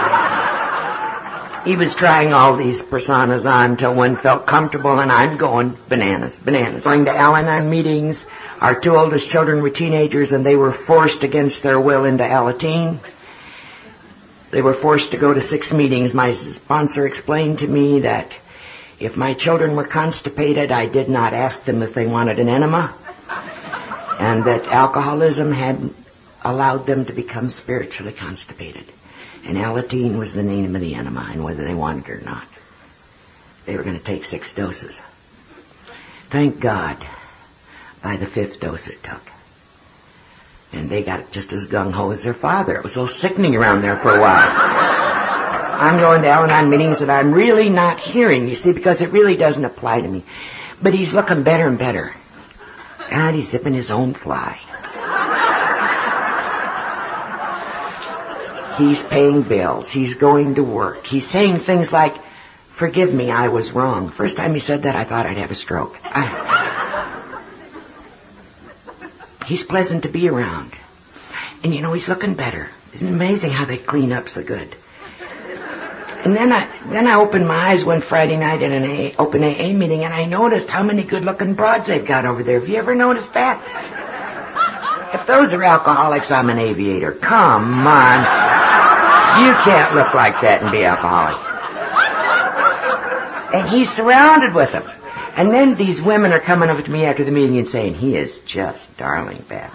He was trying all these personas on until one felt comfortable, and I'm going bananas. Going to Al-Anon meetings. Our 2 oldest children were teenagers, and they were forced against their will into Alateen. They were forced to go to 6 meetings. My sponsor explained to me that if my children were constipated, I did not ask them if they wanted an enema, and that alcoholism had allowed them to become spiritually constipated. And Alateen was the name of the enema, and whether they wanted it or not, they were going to take 6 doses. Thank God, by the 5th dose it took, And they got just as gung-ho as their father. It was a little sickening around there for a while. I'm going to Al-Anon meetings that I'm really not hearing, you see, because it really doesn't apply to me. But he's looking better and better. God, he's zipping his own fly. He's paying bills. He's going to work. He's saying things like, "Forgive me, I was wrong." First time he said that, I thought I'd have a stroke. He's pleasant to be around. And you know, he's looking better. Isn't it amazing how they clean up so good? And then I opened my eyes one Friday night at an open AA meeting, and I noticed how many good-looking broads they've got over there. Have you ever noticed that? If those are alcoholics, I'm an aviator. Come on. You can't look like that and be alcoholic. And he's surrounded with them. And then these women are coming up to me after the meeting and saying, "He is just darling bad."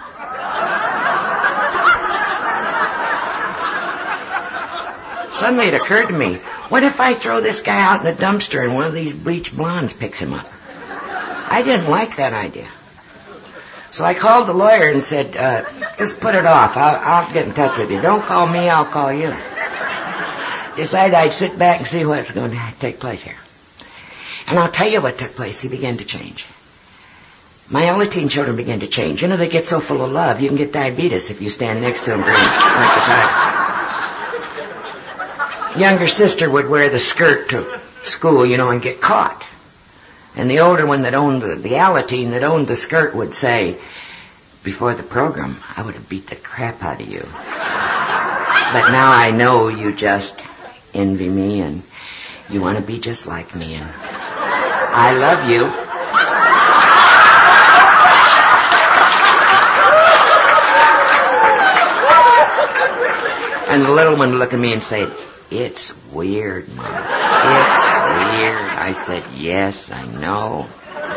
Suddenly it occurred to me, what if I throw this guy out in a dumpster and one of these bleached blondes picks him up? I didn't like that idea. So I called the lawyer and said, just put it off. I'll get in touch with you. Don't call me, I'll call you. Decided I'd sit back and see what's going to take place here. And I'll tell you what took place. He began to change. My only teen children began to change. You know, they get so full of love, you can get diabetes if you stand next to them during like the time. Younger sister would wear the skirt to school, you know, and get caught. And the older one that owned the Alateen that owned the skirt would say, "Before the program, I would have beat the crap out of you. But now I know you just envy me and you want to be just like me, and I love you." And the little one would look at me and say, "It's weird, Mom. It's weird." I said, "Yes, I know."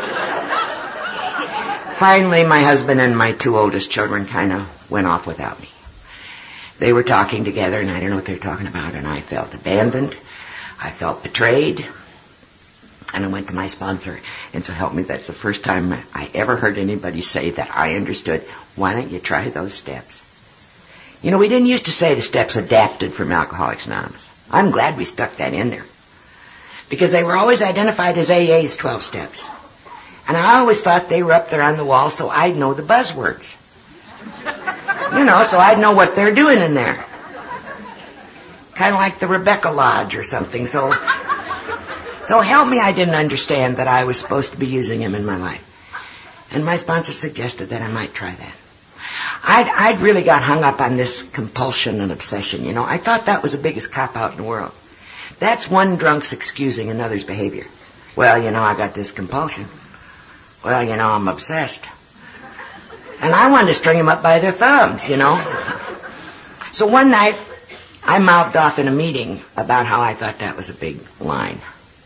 Finally, my husband and my two oldest children kind of went off without me. They were talking together, and I didn't know what they were talking about, and I felt abandoned. I felt betrayed. And I went to my sponsor, and so help me, that's the first time I ever heard anybody say that I understood, "Why don't you try those steps?" You know, we didn't used to say the steps adapted from Alcoholics Anonymous. I'm glad we stuck that in there. Because they were always identified as AA's 12 steps. And I always thought they were up there on the wall so I'd know the buzzwords. You know, so I'd know what they're doing in there. Kind of like the Rebecca Lodge or something. So help me, I didn't understand that I was supposed to be using them in my life. And my sponsor suggested that I might try that. I'd really got hung up on this compulsion and obsession, you know. I thought that was the biggest cop-out in the world. That's one drunk's excusing another's behavior. Well, you know, I got this compulsion. Well, you know, I'm obsessed. And I wanted to string them up by their thumbs, you know. So one night, I mouthed off in a meeting about how I thought that was a big line.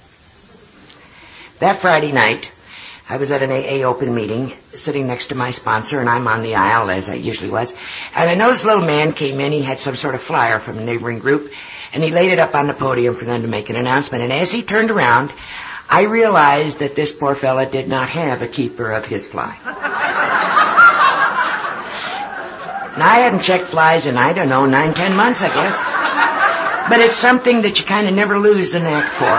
That Friday night, I was at an AA open meeting, sitting next to my sponsor, and I'm on the aisle, as I usually was. And I noticed a little man came in. He had some sort of flyer from a neighboring group, and he laid it up on the podium for them to make an announcement. And as he turned around, I realized that this poor fella did not have a keeper of his fly. Now, I hadn't checked flies in, 9-10 months, I guess. But it's something that you kind of never lose the knack for.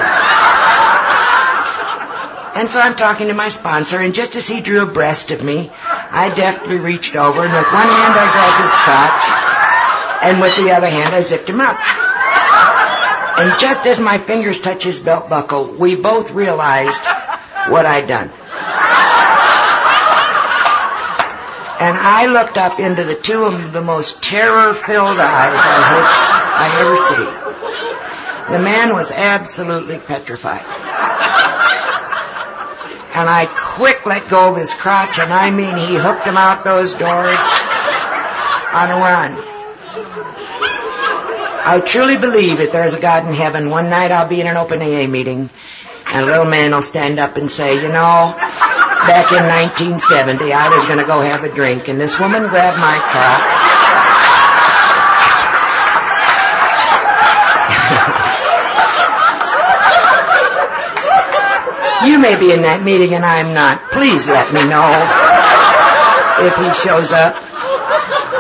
And so I'm talking to my sponsor, and just as he drew abreast of me, I deftly reached over, and with one hand I grabbed his crotch, and with the other hand I zipped him up. And just as my fingers touched his belt buckle, we both realized what I'd done. And I looked up into the two of the most terror-filled eyes I ever see. The man was absolutely petrified. And I quick let go of his crotch, and I mean he hooked him out those doors on a run. I truly believe if there's a God in heaven, one night I'll be in an open AA meeting, and a little man will stand up and say, "You know, back in 1970, I was going to go have a drink, and this woman grabbed my crotch." You may be in that meeting and I'm not. Please let me know if he shows up.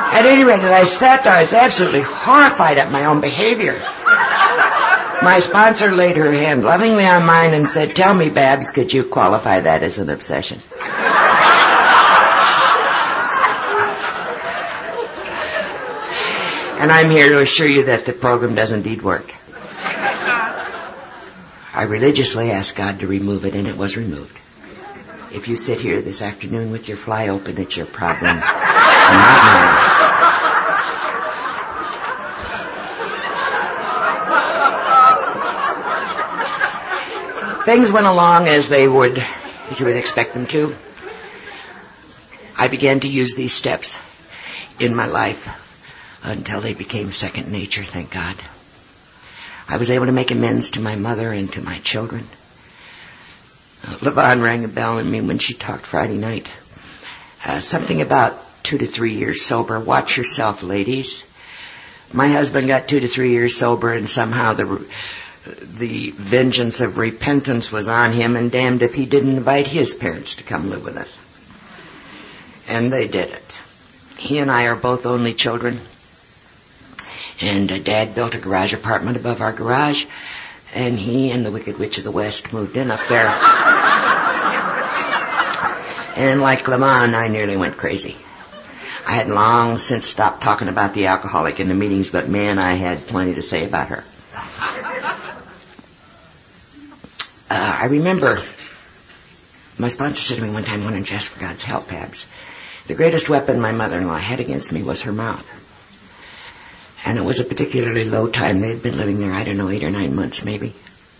At any rate, as I sat there, I was absolutely horrified at my own behavior. My sponsor laid her hand lovingly on mine and said, "Tell me, Babs, could you qualify that as an obsession?" And I'm here to assure you that the program does indeed work. I religiously asked God to remove it, and it was removed. If you sit here this afternoon with your fly open, it's your problem, and not mine. Things went along as you would expect them to. I began to use these steps in my life until they became second nature, thank God. I was able to make amends to my mother and to my children. Levon rang a bell in me when she talked Friday night. Something about 2 to 3 years sober. Watch yourself, ladies. My husband got 2 to 3 years sober, and somehow the vengeance of repentance was on him, and damned if he didn't invite his parents to come live with us. And they did it. He and I are both only children. And Dad built a garage apartment above our garage, and he and the Wicked Witch of the West moved in up there. And like Lamont, I nearly went crazy. I had long since stopped talking about the alcoholic in the meetings, but man, I had plenty to say about her. I remember my sponsor said to me one time, "Why don't you ask for God's help, Babs?" The greatest weapon my mother-in-law had against me was her mouth. And it was a particularly low time. They'd been living there, 8 or 9 months maybe.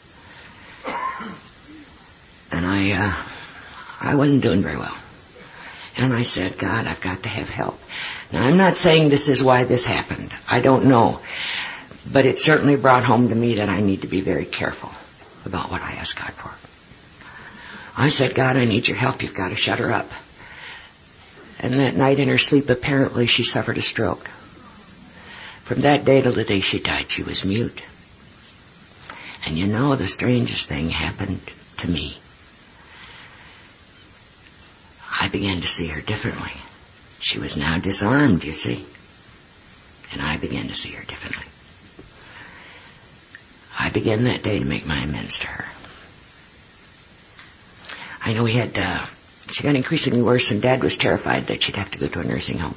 And I wasn't doing very well. And I said, "God, I've got to have help." Now, I'm not saying this is why this happened. I don't know. But it certainly brought home to me that I need to be very careful about what I ask God for. I said, "God, I need your help. You've got to shut her up." And that night in her sleep, apparently she suffered a stroke. From that day till the day she died, she was mute. And you know, the strangest thing happened to me. I began to see her differently. She was now disarmed, you see. And I began to see her differently. I began that day to make my amends to her. I know she got increasingly worse, and Dad was terrified that she'd have to go to a nursing home.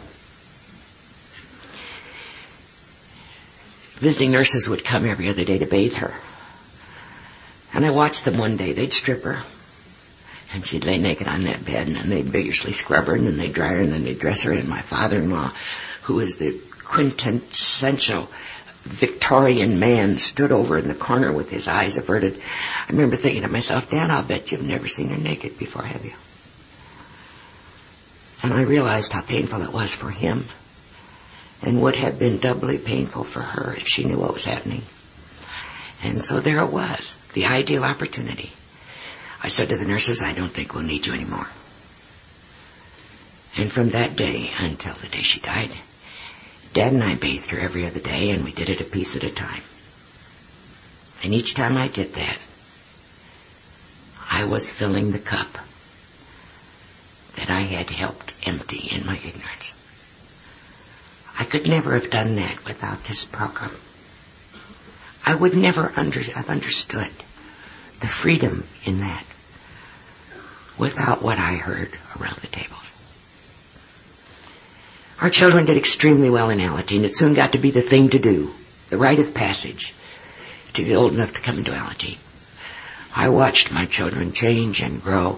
Visiting nurses would come every other day to bathe her. And I watched them one day. They'd strip her, and she'd lay naked on that bed, and then they'd vigorously scrub her, and then they'd dry her, and then they'd dress her. And my father-in-law, who was the quintessential Victorian man, stood over in the corner with his eyes averted. I remember thinking to myself, "Dad, I'll bet you've never seen her naked before, have you?" And I realized how painful it was for him, and would have been doubly painful for her if she knew what was happening. And so there it was, the ideal opportunity. I said to the nurses, "I don't think we'll need you anymore." And from that day until the day she died, Dad and I bathed her every other day, and we did it a piece at a time. And each time I did that, I was filling the cup that I had helped empty in my ignorance. I could never have done that without this program. I would never have understood the freedom in that without what I heard around the tables. Our children did extremely well in Alateen. It soon got to be the thing to do, the rite of passage, to be old enough to come into Alateen. I watched my children change and grow.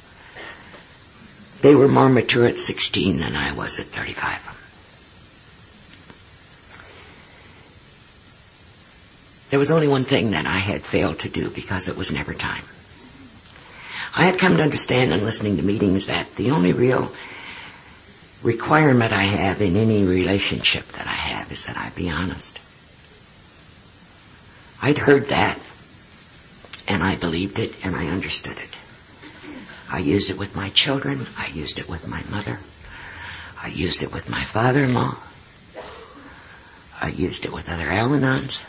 They were more mature at 16 than I was at 35. There was only one thing that I had failed to do because it was never time. I had come to understand in listening to meetings that the only real requirement I have in any relationship that I have is that I be honest. I'd heard that, and I believed it, and I understood it. I used it with my children. I used it with my mother. I used it with my father-in-law. I used it with other Al-Anons.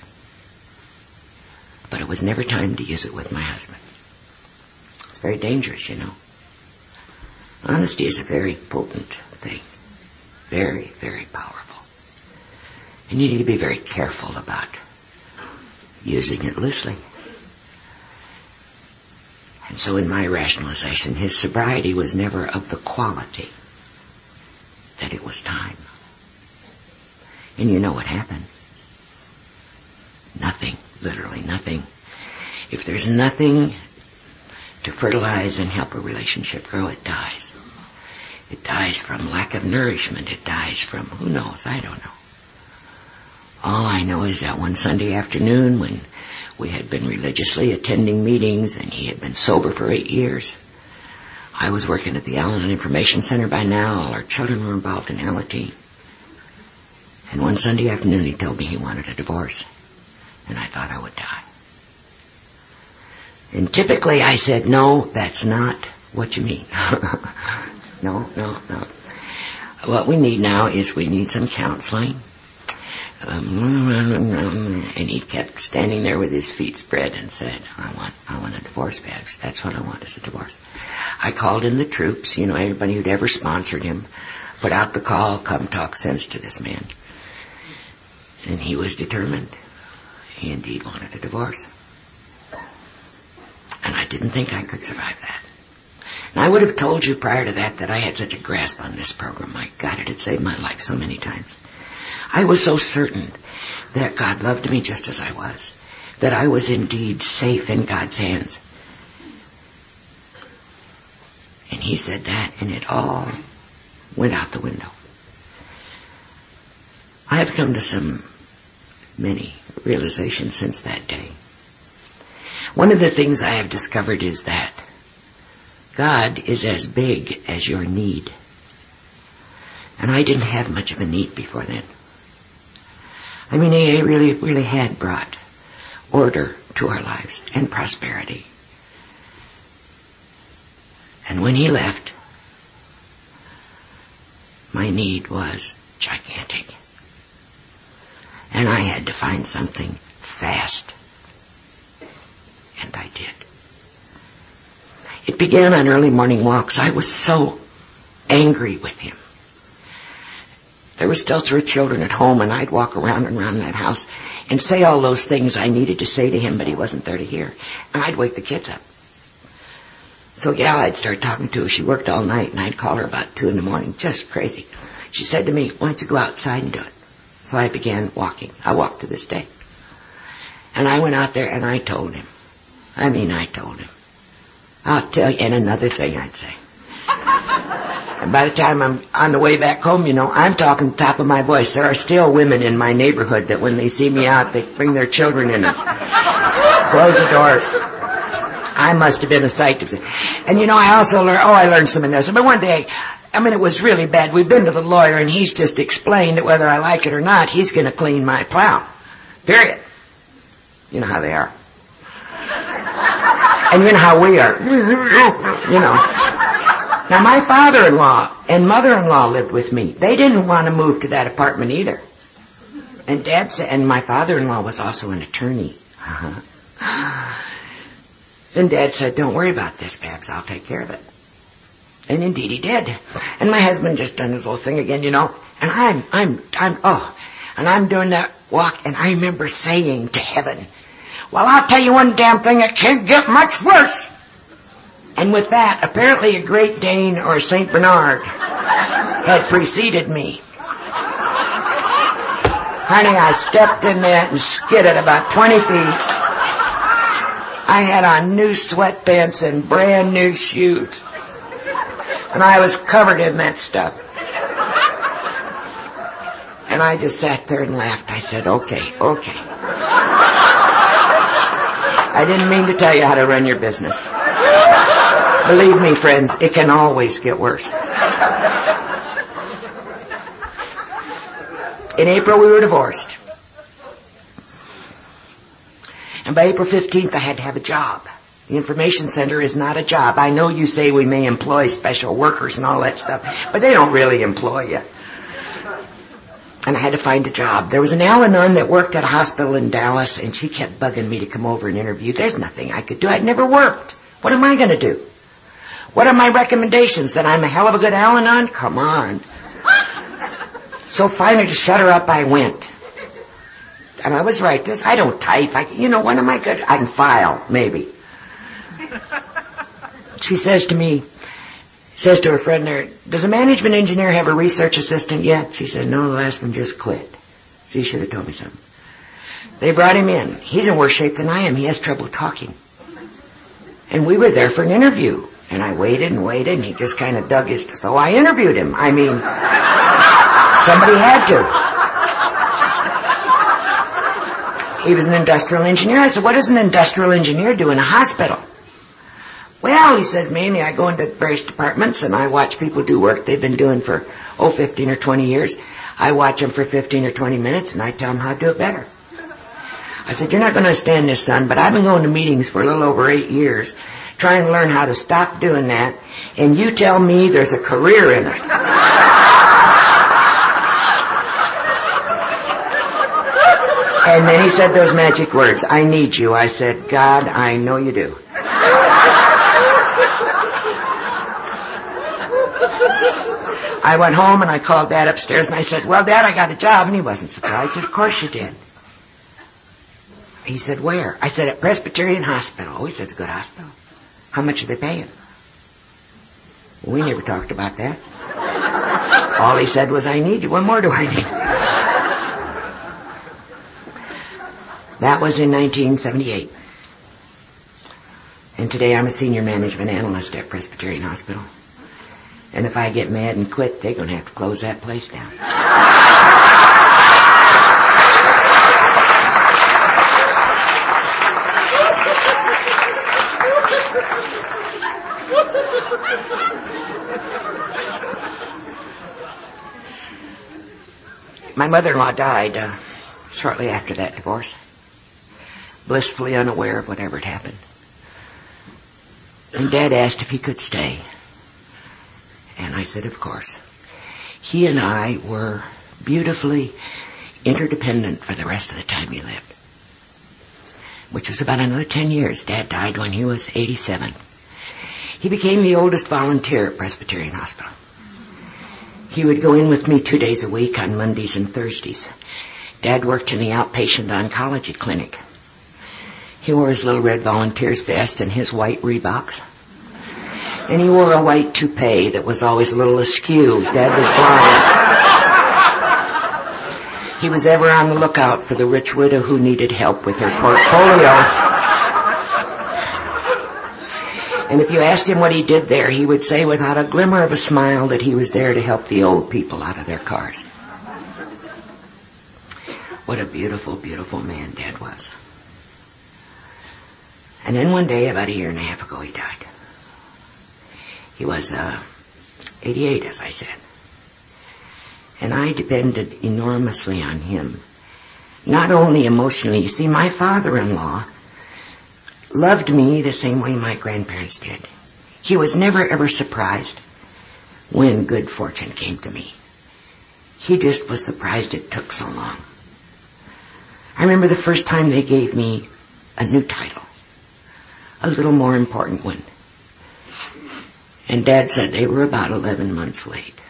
But it was never time to use it with my husband. It's very dangerous, you know. Honesty is a very potent thing. very, very powerful. And you need to be very careful about using it loosely. And so in my rationalization, his sobriety was never of the quality that it was time. And you know what happened? Nothing, literally nothing. If there's nothing to fertilize and help a relationship grow, it dies. It dies from lack of nourishment. It dies from, who knows, I don't know. All I know is that one Sunday afternoon when we had been religiously attending meetings and he had been sober for 8 years, I was working at the Al-Anon Information Center by now. All our children were involved in LT. And one Sunday afternoon he told me he wanted a divorce. And I thought I would die. And typically I said, no, that's not what you mean. No. What we need now is we need some counseling. And he kept standing there with his feet spread and said, I want a divorce, Babs. That's what I want is a divorce. I called in the troops, everybody who'd ever sponsored him, put out the call, come talk sense to this man. And he was determined. He indeed wanted a divorce. And I didn't think I could survive that. And I would have told you prior to that I had such a grasp on this program. My God, it had saved my life so many times. I was so certain that God loved me just as I was, that I was indeed safe in God's hands. And he said that, and it all went out the window. I have come to many realizations since that day. One of the things I have discovered is that God is as big as your need. And I didn't have much of a need before then. I mean, AA really had brought order to our lives and prosperity. And when he left, my need was gigantic. And I had to find something fast. And I did. It began on early morning walks. I was so angry with him. There were still 3 children at home, and I'd walk around and around that house and say all those things I needed to say to him, but he wasn't there to hear. And I'd wake the kids up. So, I'd start talking to her. She worked all night, and I'd call her about 2 in the morning, just crazy. She said to me, why don't you go outside and do it? So I began walking. I walk to this day. And I went out there, and I told him. I'll tell you, and another thing I'd say. And by the time I'm on the way back home, I'm talking top of my voice. There are still women in my neighborhood that when they see me out, they bring their children in and close the doors. I must have been a sight to see. And I also learned some of this. But one day, it was really bad. We've been to the lawyer, and he's just explained that whether I like it or not, he's going to clean my plow. Period. You know how they are. And you know how we are. Now, my father-in-law and mother-in-law lived with me. They didn't want to move to that apartment either. And Dad said, and my father-in-law was also an attorney. And Dad said, don't worry about this, Babs. I'll take care of it. And indeed he did. And my husband just done his little thing again, And I'm doing that walk, and I remember saying to heaven, well, I'll tell you one damn thing, it can't get much worse. And with that, apparently a Great Dane or a St. Bernard had preceded me. Honey, I stepped in there and skidded about 20 feet. I had on new sweatpants and brand new shoes. And I was covered in that stuff. And I just sat there and laughed. I said, okay. I didn't mean to tell you how to run your business. Believe me, friends, it can always get worse. In April, we were divorced. And by April 15th, I had to have a job. The information center is not a job. I know you say we may employ special workers and all that stuff, but they don't really employ you. And I had to find a job. There was an Al-Anon that worked at a hospital in Dallas, and she kept bugging me to come over and interview. There's nothing I could do. I'd never worked. What am I going to do? What are my recommendations? That I'm a hell of a good Al-Anon? Come on. So finally, to shut her up, I went. And I was right. I don't type. When am I good? I can file, maybe. She says to her friend there, does a management engineer have a research assistant yet? She said, no, the last one just quit. So you should have told me something. They brought him in. He's in worse shape than I am. He has trouble talking. And we were there for an interview. And I waited, and he just kind of dug his... So I interviewed him. I mean, somebody had to. He was an industrial engineer. I said, what does an industrial engineer do in a hospital? Well, he says, mainly I go into various departments and I watch people do work they've been doing for, 15 or 20 years. I watch them for 15 or 20 minutes and I tell them how to do it better. I said, you're not going to understand this, son, but I've been going to meetings for a little over 8 years trying to learn how to stop doing that, and you tell me there's a career in it. And then he said those magic words, I need you. I said, God, I know you do. I went home and I called Dad upstairs and I said, well, Dad, I got a job. And he wasn't surprised. I said, of course you did. He said, where? I said, at Presbyterian Hospital. Oh, he said, it's a good hospital. How much are they paying? Well, we never talked about that. All he said was, I need you. What more do I need? That was in 1978. And today I'm a senior management analyst at Presbyterian Hospital. And if I get mad and quit, they're going to have to close that place down. My mother-in-law died shortly after that divorce, blissfully unaware of whatever had happened. And Dad asked if he could stay. And I said, of course. He and I were beautifully interdependent for the rest of the time he lived, which was about another 10 years. Dad died when he was 87. He became the oldest volunteer at Presbyterian Hospital. He would go in with me 2 days a week on Mondays and Thursdays. Dad worked in the outpatient oncology clinic. He wore his little red volunteer's vest and his white Reeboks. And he wore a white toupee that was always a little askew. Dad was blind. He was ever on the lookout for the rich widow who needed help with her portfolio. And if you asked him what he did there, he would say without a glimmer of a smile that he was there to help the old people out of their cars. What a beautiful, beautiful man Dad was. And then one day, about 1.5 years ago, he died. He was 88, as I said. And I depended enormously on him. Not only emotionally. You see, my father-in-law loved me the same way my grandparents did. He was never, ever surprised when good fortune came to me. He just was surprised it took so long. I remember the first time they gave me a new title, a little more important one. And Dad said they were about 11 months late.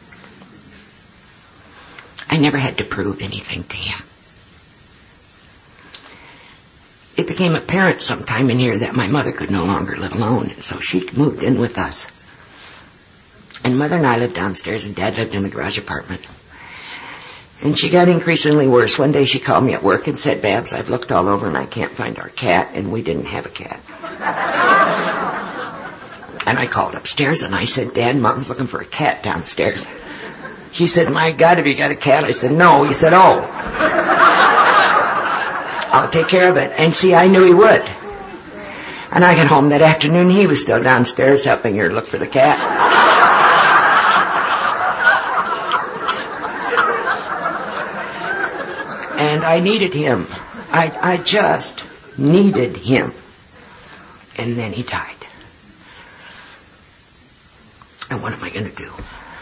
I never had to prove anything to him. It became apparent sometime in here that my mother could no longer live alone, and so she moved in with us. And Mother and I lived downstairs, and Dad lived in the garage apartment. And she got increasingly worse. One day she called me at work and said, Babs, I've looked all over and I can't find our cat, and we didn't have a cat. And I called upstairs and I said, Dad, Mom's looking for a cat downstairs. He said, my God, have you got a cat? I said, no. He said, oh. I'll take care of it. And see, I knew he would. And I got home that afternoon. He was still downstairs helping her look for the cat. And I needed him. I just needed him. And then he died. And what am I going to do?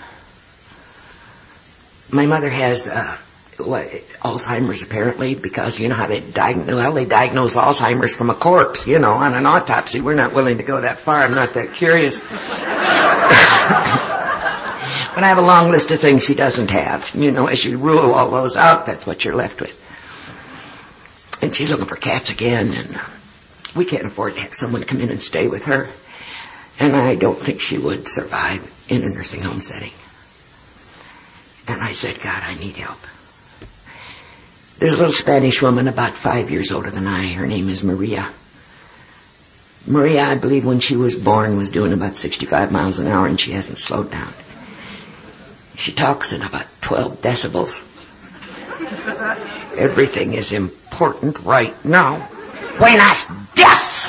My mother has Alzheimer's, apparently, because you know how they diagnose. Well, they diagnose Alzheimer's from a corpse, on an autopsy. We're not willing to go that far. I'm not that curious. But I have a long list of things she doesn't have. You know, as you rule all those out, that's what you're left with. And she's looking for cats again, and we can't afford to have someone come in and stay with her. And I don't think she would survive in a nursing home setting. And I said, God, I need help. There's a little Spanish woman about 5 years older than I. Her name is Maria. Maria, I believe when she was born, was doing about 65 miles an hour, and she hasn't slowed down. She talks in about 12 decibels. Everything is important right now. Buenos dias!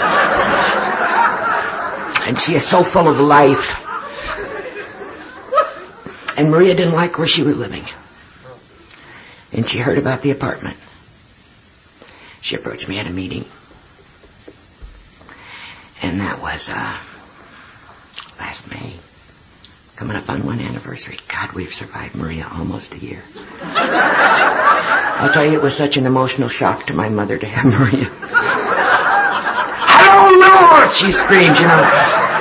And she is so full of life. And Maria didn't like where she was living. And she heard about the apartment. She approached me at a meeting. And that was last May. Coming up on 1 anniversary. God, we've survived Maria almost a year. I'll tell you, it was such an emotional shock to my mother to have Maria. Hello, Lord! She screams, you know.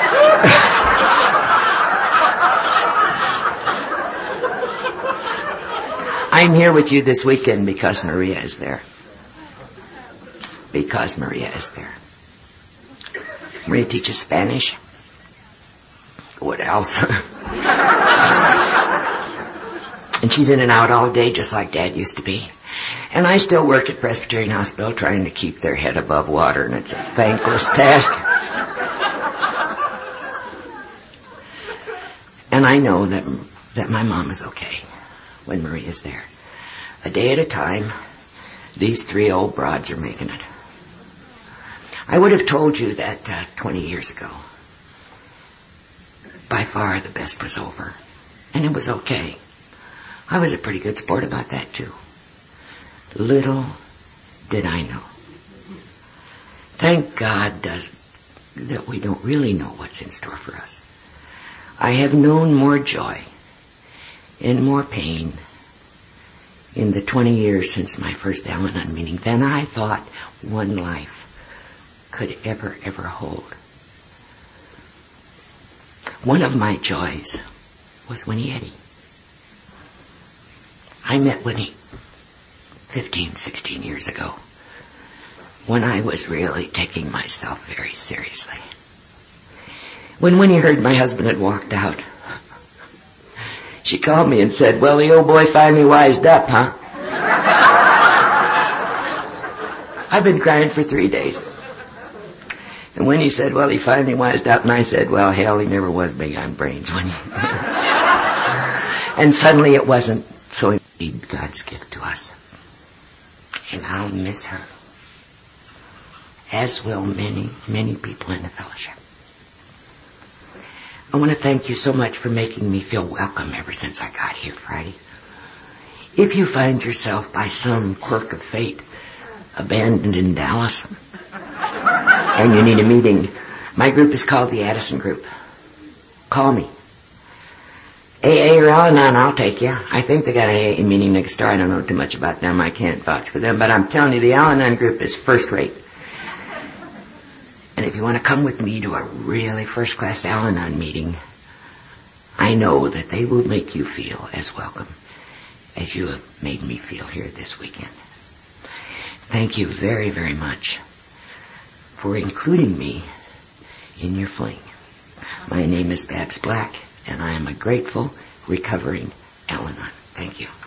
I'm here with you this weekend because Maria is there. Because Maria is there. Maria teaches Spanish. What else? And she's in and out all day just like Dad used to be. And I still work at Presbyterian Hospital trying to keep their head above water, and it's a thankless task. And I know that my mom is okay when Maria's there. A day at a time, these 3 old broads are making it. I would have told you that 20 years ago. By far the best was over. And it was okay. I was a pretty good sport about that too. Little did I know. Thank God that we don't really know what's in store for us. I have known more joy and more pain in the 20 years since my first Al-Anon meeting than I thought one life could ever hold. One of my joys was Winnie Eddy. I met Winnie 15, 16 years ago when I was really taking myself very seriously. When Winnie heard my husband had walked out, she called me and said, well, the old boy finally wised up, huh? I've been crying for 3 days. And Winnie said, well, he finally wised up. And I said, well, hell, he never was big on brains, Winnie. And suddenly it wasn't. So indeed, God's gift to us. And I'll miss her. As will many, many people in the fellowship. I want to thank you so much for making me feel welcome ever since I got here Friday. If you find yourself by some quirk of fate abandoned in Dallas and you need a meeting, my group is called the Addison Group. Call me. AA or Al-Anon, I'll take you. I think they got an AA meeting next door. I don't know too much about them. I can't vouch for them. But I'm telling you, the Al-Anon group is first rate. And if you want to come with me to a really first-class Al-Anon meeting, I know that they will make you feel as welcome as you have made me feel here this weekend. Thank you very, very much for including me in your fling. My name is Babs Black, and I am a grateful, recovering Al-Anon. Thank you.